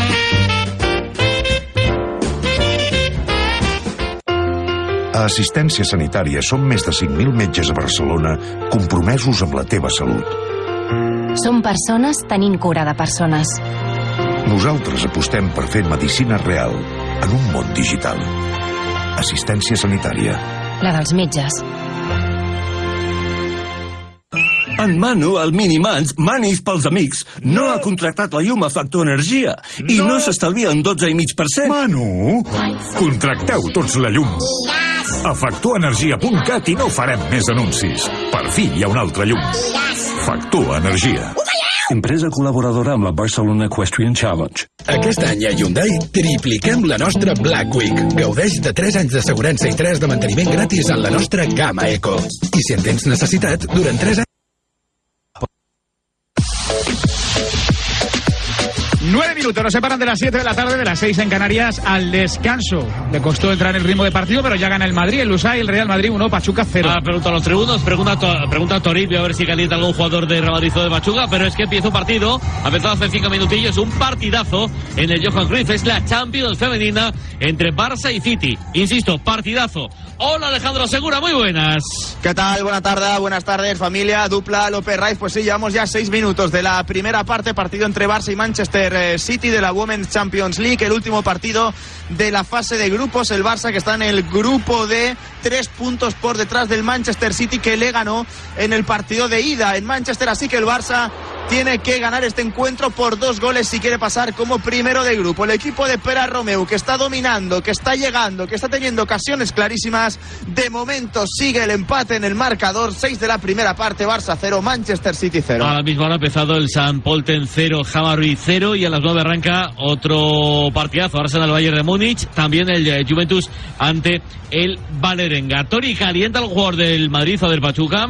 A Assistència Sanitària som més de cinc mil metges a Barcelona compromesos amb la teva salut. Som persones tenint cura de persones. Nosaltres apostem per fer medicina real en un món digital. Assistència Sanitària. La dels metges. En Manu, el Minimans, Manis pels amics, no ha contractat la llum a Factor Energia i no s'estalvia un dotze i mig per cent. Manu, contracteu tots la llum. A factor energia punt cat i no farem més anuncis. Per fi hi ha un altre llum. Factor Energia. Empresa col·laboradora amb la Barcelona Equestrian Challenge. Aquest any a Hyundai tripliquem la nostra Black Week. Gaudeix de tres anys d'assegurança i tres de manteniment gratis en la nostra gamma Eco. I si en tens necessitat, durant tres anys... Nueve minutos nos separan de las siete de la tarde, de las seis en Canarias, al descanso. Le costó entrar en el ritmo de partido, pero ya gana el Madrid, el U S A y el Real Madrid uno, Pachuca cero. Ah, pregunta a los tribunos, pregunta, pregunta a Toribio a ver si calienta algún jugador de Real Madrid o de Pachuca, pero es que empieza un partido, ha empezado hace cinco minutillos, un partidazo en el Johan Cruyff, es la Champions femenina entre Barça y City. Insisto, partidazo. Hola Alejandro Segura, muy buenas. ¿Qué tal? Buenas tardes, buenas tardes familia, dupla López Raiz. Pues sí, llevamos ya seis minutos de la primera parte, partido entre Barça y Manchester City de la Women's Champions League, el último partido de la fase de grupos. El Barça que está en el grupo D, tres puntos por detrás del Manchester City, que le ganó en el partido de ida en Manchester, así que el Barça tiene que ganar este encuentro por dos goles si quiere pasar como primero de grupo. El equipo de Pere Romeu, que está dominando, que está llegando, que está teniendo ocasiones clarísimas, de momento sigue el empate en el marcador. Seis de la primera parte, Barça cero, Manchester City cero. Ahora mismo ha empezado el San Polten cero, Hammarby cero, y a las nueve arranca otro partidazo, Arsenal Bayern de Múnich, también el Juventus ante el Valerenga. Tori, ¿calienta el jugador del Madrid o del Pachuca?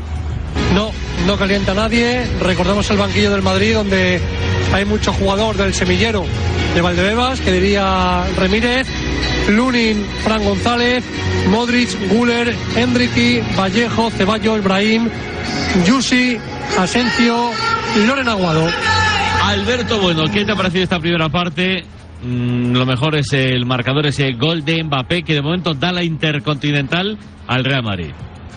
No, no calienta a nadie. Recordamos el banquillo del Madrid, donde hay mucho jugador del semillero de Valdebebas, que diría Remírez, Lunin, Fran González, Modric, Güler, Endricky, Vallejo, Ceballos, Ibrahim, Yusi, Asencio, Loren Aguado. Alberto, bueno, ¿qué te ha parecido esta primera parte? Mm, lo mejor es el marcador, ese gol de Mbappé, que de momento da la Intercontinental al Real Madrid.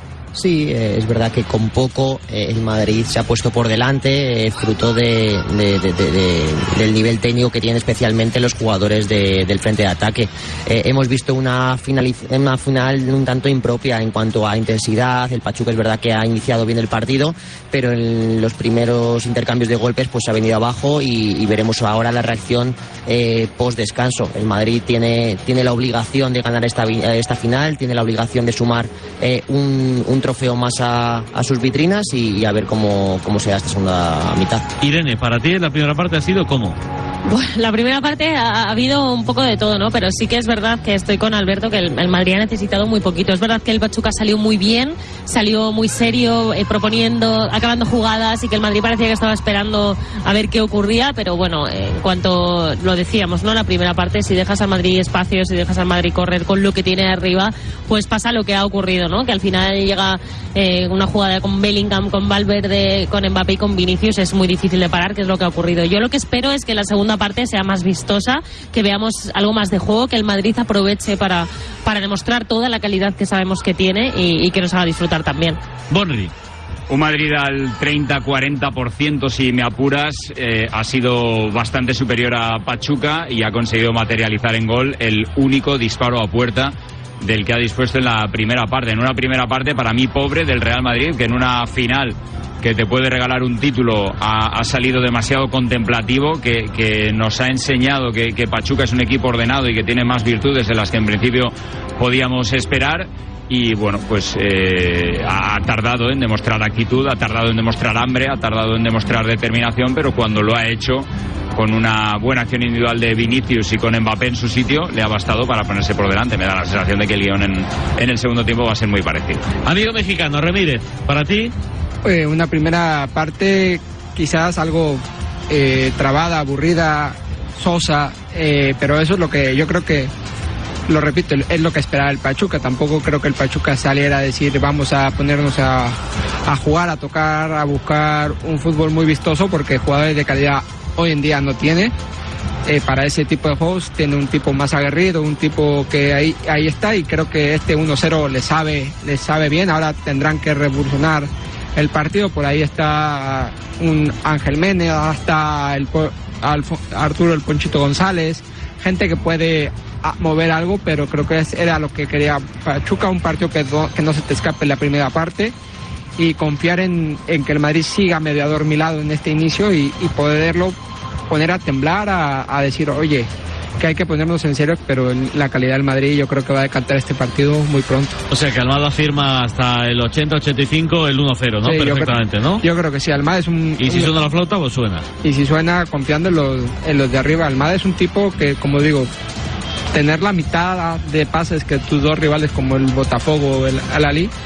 Sí, eh, es verdad que con poco eh, el Madrid se ha puesto por delante, eh, fruto de, de, de, de, de, del nivel técnico que tienen especialmente los jugadores de, del frente de ataque. Eh, hemos visto una, una final un tanto impropia en cuanto a intensidad. El Pachuca es verdad que ha iniciado bien el partido, pero en los primeros intercambios de golpes pues se ha venido abajo, y, y veremos ahora la reacción eh, post descanso. El Madrid tiene, tiene la obligación de ganar esta, esta final, tiene la obligación de sumar eh, un, un trofeo más a, a sus vitrinas, y, y a ver cómo, cómo se da esta segunda mitad. Irene, para ti la primera parte ha sido ¿cómo? Bueno, la primera parte ha, ha habido un poco de todo, ¿no? Pero sí que es verdad que estoy con Alberto, que el, el Madrid ha necesitado muy poquito. Es verdad que el Pachuca salió muy bien, salió muy serio, eh, proponiendo, acabando jugadas, y que el Madrid parecía que estaba esperando a ver qué ocurría, pero bueno, eh, en cuanto lo decíamos, ¿no? La primera parte, si dejas al Madrid espacio, si dejas al Madrid correr con lo que tiene arriba, pues pasa lo que ha ocurrido, ¿no? Que al final llega eh, una jugada con Bellingham, con Valverde, con Mbappé y con Vinicius, es muy difícil de parar, que es lo que ha ocurrido. Yo lo que espero es que la segunda parte sea más vistosa, que veamos algo más de juego, que el Madrid aproveche para, para demostrar toda la calidad que sabemos que tiene, y, y que nos haga disfrutar también. Bonri. Un Madrid al treinta a cuarenta por ciento, si me apuras, eh, ha sido bastante superior a Pachuca, y ha conseguido materializar en gol el único disparo a puerta del que ha dispuesto en la primera parte. En una primera parte para mí pobre del Real Madrid, que en una final que te puede regalar un título ha, ha salido demasiado contemplativo, que, que nos ha enseñado que, que Pachuca es un equipo ordenado y que tiene más virtudes de las que en principio podíamos esperar. Y bueno, pues eh, ha tardado en demostrar actitud, ha tardado en demostrar hambre, ha tardado en demostrar determinación, pero cuando lo ha hecho con una buena acción individual de Vinicius y con Mbappé en su sitio, le ha bastado para ponerse por delante. Me da la sensación de que el guión en, en el segundo tiempo va a ser muy parecido. Amigo mexicano, Ramírez, ¿para ti? Eh, una primera parte quizás algo eh, trabada, aburrida, sosa, eh, pero eso es lo que yo creo que, lo repito, es lo que esperaba el Pachuca. Tampoco creo que el Pachuca saliera a decir vamos a ponernos a, a jugar, a tocar, a buscar un fútbol muy vistoso, porque jugadores de calidad hoy en día no tiene. Eh, para ese tipo de juegos tiene un tipo más aguerrido, un tipo que ahí, ahí está, y creo que este uno cero le sabe, le sabe bien. Ahora tendrán que revolucionar el partido. Por ahí está un Ángel Mene, está el Arturo el Ponchito González, gente que puede mover algo, pero creo que era lo que quería Pachuca, un partido que no, que no se te escape en la primera parte, y confiar en, en que el Madrid siga medio adormilado en este inicio, y, y poderlo poner a temblar, a, a decir, oye, que hay que ponernos en serio, pero la calidad del Madrid yo creo que va a decantar este partido muy pronto. O sea que Almada firma hasta el ochenta ochenta y cinco el uno cero, ¿no? Sí, perfectamente, yo creo, ¿no? Yo creo que sí, Almada es un... ¿Y si un, suena la flauta, pues suena? Y si suena, confiando en los, en los de arriba. Almada es un tipo que, como digo, tener la mitad de pases que tus dos rivales como el Botafogo o el Al-Ahly,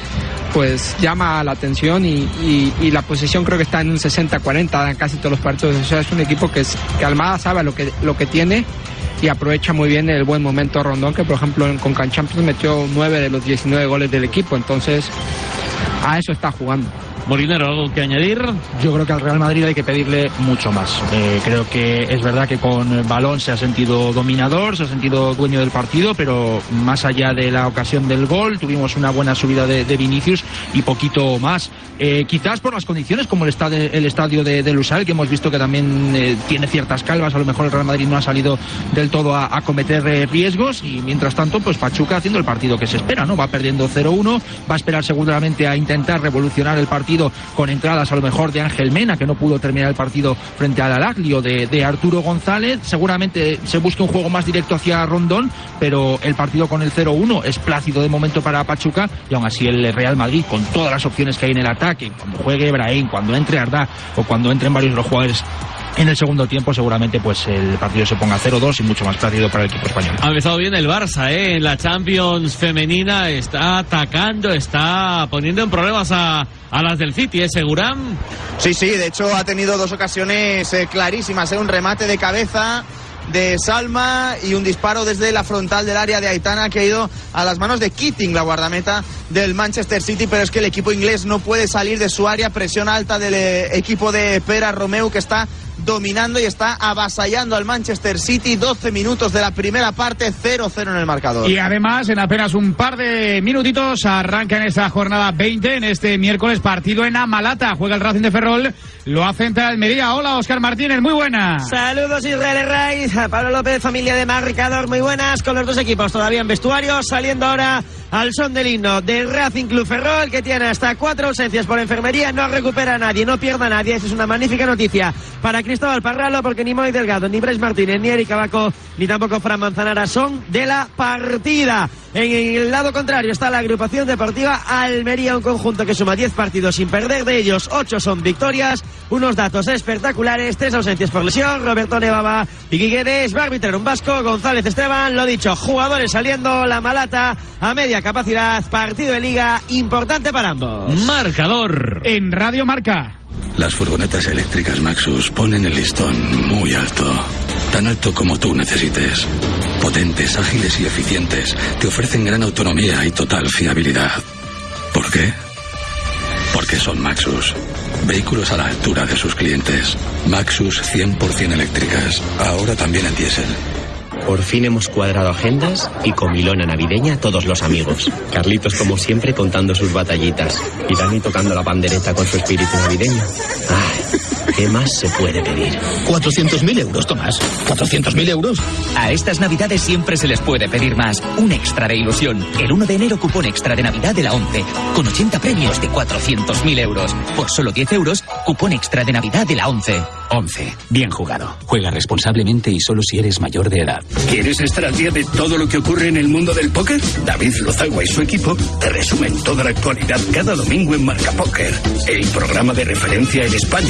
pues llama la atención y, y, y la posición creo que está en un sesenta cuarenta en casi todos los partidos. O sea, es un equipo que, es, que Almada sabe lo que, lo que tiene y aprovecha muy bien el buen momento de Rondón, que por ejemplo en Concacaf Champions metió nueve de los diecinueve goles del equipo, entonces a eso está jugando. Molinero, ¿algo que añadir? Yo creo que al Real Madrid hay que pedirle mucho más. Eh, creo que es verdad que con el balón se ha sentido dominador, se ha sentido dueño del partido, pero más allá de la ocasión del gol, tuvimos una buena subida de, de Vinicius y poquito más. Eh, quizás por las condiciones, como el estadio, el estadio de, de Lusail, que hemos visto que también eh, tiene ciertas calvas, a lo mejor el Real Madrid no ha salido del todo a, a cometer eh, riesgos, y mientras tanto, pues Pachuca haciendo el partido que se espera, ¿no? Va perdiendo cero uno, va a esperar seguramente a intentar revolucionar el partido con entradas a lo mejor de Ángel Mena, que no pudo terminar el partido frente al Al-Ahly, o de, de Arturo González. Seguramente se busque un juego más directo hacia Rondón, pero el partido con el cero uno es plácido de momento para Pachuca, y aún así el Real Madrid, con todas las opciones que hay en el ataque, cuando juegue Brahim, cuando entre Arda o cuando entren varios de los jugadores en el segundo tiempo, seguramente pues el partido se ponga cero dos y mucho más plácido para el equipo español. Ha empezado bien el Barça, ¿eh? En la Champions femenina está atacando, está poniendo en problemas a, a las del City, ¿eh, Segurán? Sí, sí, de hecho ha tenido dos ocasiones eh, clarísimas, ¿eh? Un remate de cabeza de Salma y un disparo desde la frontal del área de Aitana, que ha ido a las manos de Keating, la guardameta del Manchester City, pero es que el equipo inglés no puede salir de su área. Presión alta del eh, equipo de Pere Romeu, que está dominando y está avasallando al Manchester City. Doce minutos de la primera parte, cero cero en el marcador. Y además, en apenas un par de minutitos, arranca en esta jornada veinte, en este miércoles, partido en Amalata. Juega el Racing de Ferrol, lo hace entre Almería. Hola, Óscar Martínez, muy buenas. Saludos, Israel Raiz, Pablo López, familia de marcador, muy buenas, con los dos equipos todavía en vestuario, saliendo ahora al son del himno del Racing Club Ferrol, que tiene hasta cuatro ausencias por enfermería, no recupera a nadie, no pierda a nadie. Esa es una magnífica noticia para Cristóbal Parralo, porque ni Moy Delgado, ni Brais Martínez, ni Eric Abaco, ni tampoco Fran Manzanara son de la partida. En el lado contrario está la agrupación deportiva Almería, un conjunto que suma diez partidos sin perder, de ellos ocho son victorias, unos datos espectaculares, tres ausencias por lesión: Roberto Nevaba, Piqui Guedes, Barbitrer un vasco, González Esteban, lo dicho, jugadores saliendo, la Malata a media capacidad, partido de liga importante para ambos. Marcador en Radio Marca. Las furgonetas eléctricas Maxus ponen el listón muy alto. Tan alto como tú necesites. Potentes, ágiles y eficientes. Te ofrecen gran autonomía y total fiabilidad. ¿Por qué? Porque son Maxus. Vehículos a la altura de sus clientes. Maxus cien por ciento eléctricas. Ahora también en diésel. Por fin hemos cuadrado agendas y comilona navideña a todos los amigos. Carlitos, como siempre, contando sus batallitas. Y Dani tocando la pandereta con su espíritu navideño. Ay, ¿qué más se puede pedir? cuatrocientos mil euros, Tomás. ¿cuatrocientos mil euros? A estas navidades siempre se les puede pedir más. Un extra de ilusión. El uno de enero, cupón extra de Navidad de la ONCE. Con ochenta premios de cuatrocientos mil euros. Por solo diez euros, cupón extra de Navidad de la ONCE. ONCE. Bien jugado. Juega responsablemente y solo si eres mayor de edad. ¿Quieres estar al día de todo lo que ocurre en el mundo del póker? David Lozagua y su equipo te resumen toda la actualidad cada domingo en Marca Póker, el programa de referencia en España.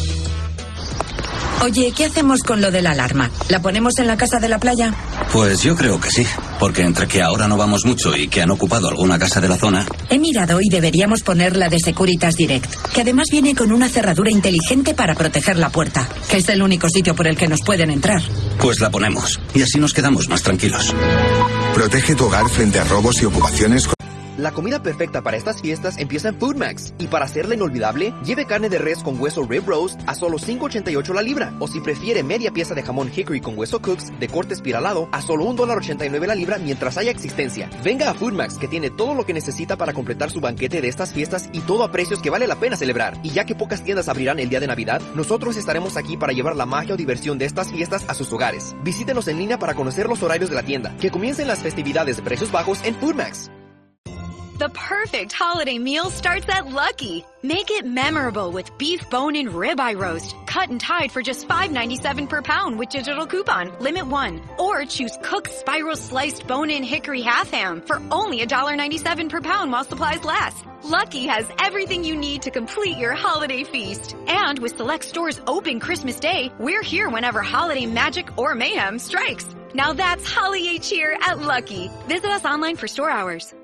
Oye, ¿qué hacemos con lo de la alarma? ¿La ponemos en la casa de la playa? Pues yo creo que sí, porque entre que ahora no vamos mucho y que han ocupado alguna casa de la zona... He mirado y deberíamos poner la de Securitas Direct, que además viene con una cerradura inteligente para proteger la puerta, que es el único sitio por el que nos pueden entrar. Pues la ponemos, y así nos quedamos más tranquilos. Protege tu hogar frente a robos y ocupaciones con... La comida perfecta para estas fiestas empieza en Foodmax. Y para hacerla inolvidable, lleve carne de res con hueso rib roast a solo cinco ochenta y ocho la libra. O si prefiere media pieza de jamón hickory con hueso cooks de corte espiralado a solo un dólar ochenta y nueve la libra mientras haya existencia. Venga a Foodmax, que tiene todo lo que necesita para completar su banquete de estas fiestas y todo a precios que vale la pena celebrar. Y ya que pocas tiendas abrirán el día de Navidad, nosotros estaremos aquí para llevar la magia o diversión de estas fiestas a sus hogares. Visítenos en línea para conocer los horarios de la tienda. Que comiencen las festividades de precios bajos en Foodmax. The perfect holiday meal starts at Lucky. Make it memorable with beef bone-in ribeye roast, cut and tied for just five ninety-seven per pound with digital coupon. Limit one. Or choose cooked spiral sliced bone-in hickory half ham for only one ninety-seven per pound while supplies last. Lucky has everything you need to complete your holiday feast. And with select stores open Christmas Day, we're here whenever holiday magic or mayhem strikes. Now that's Holly H here at Lucky. Visit us online for store hours.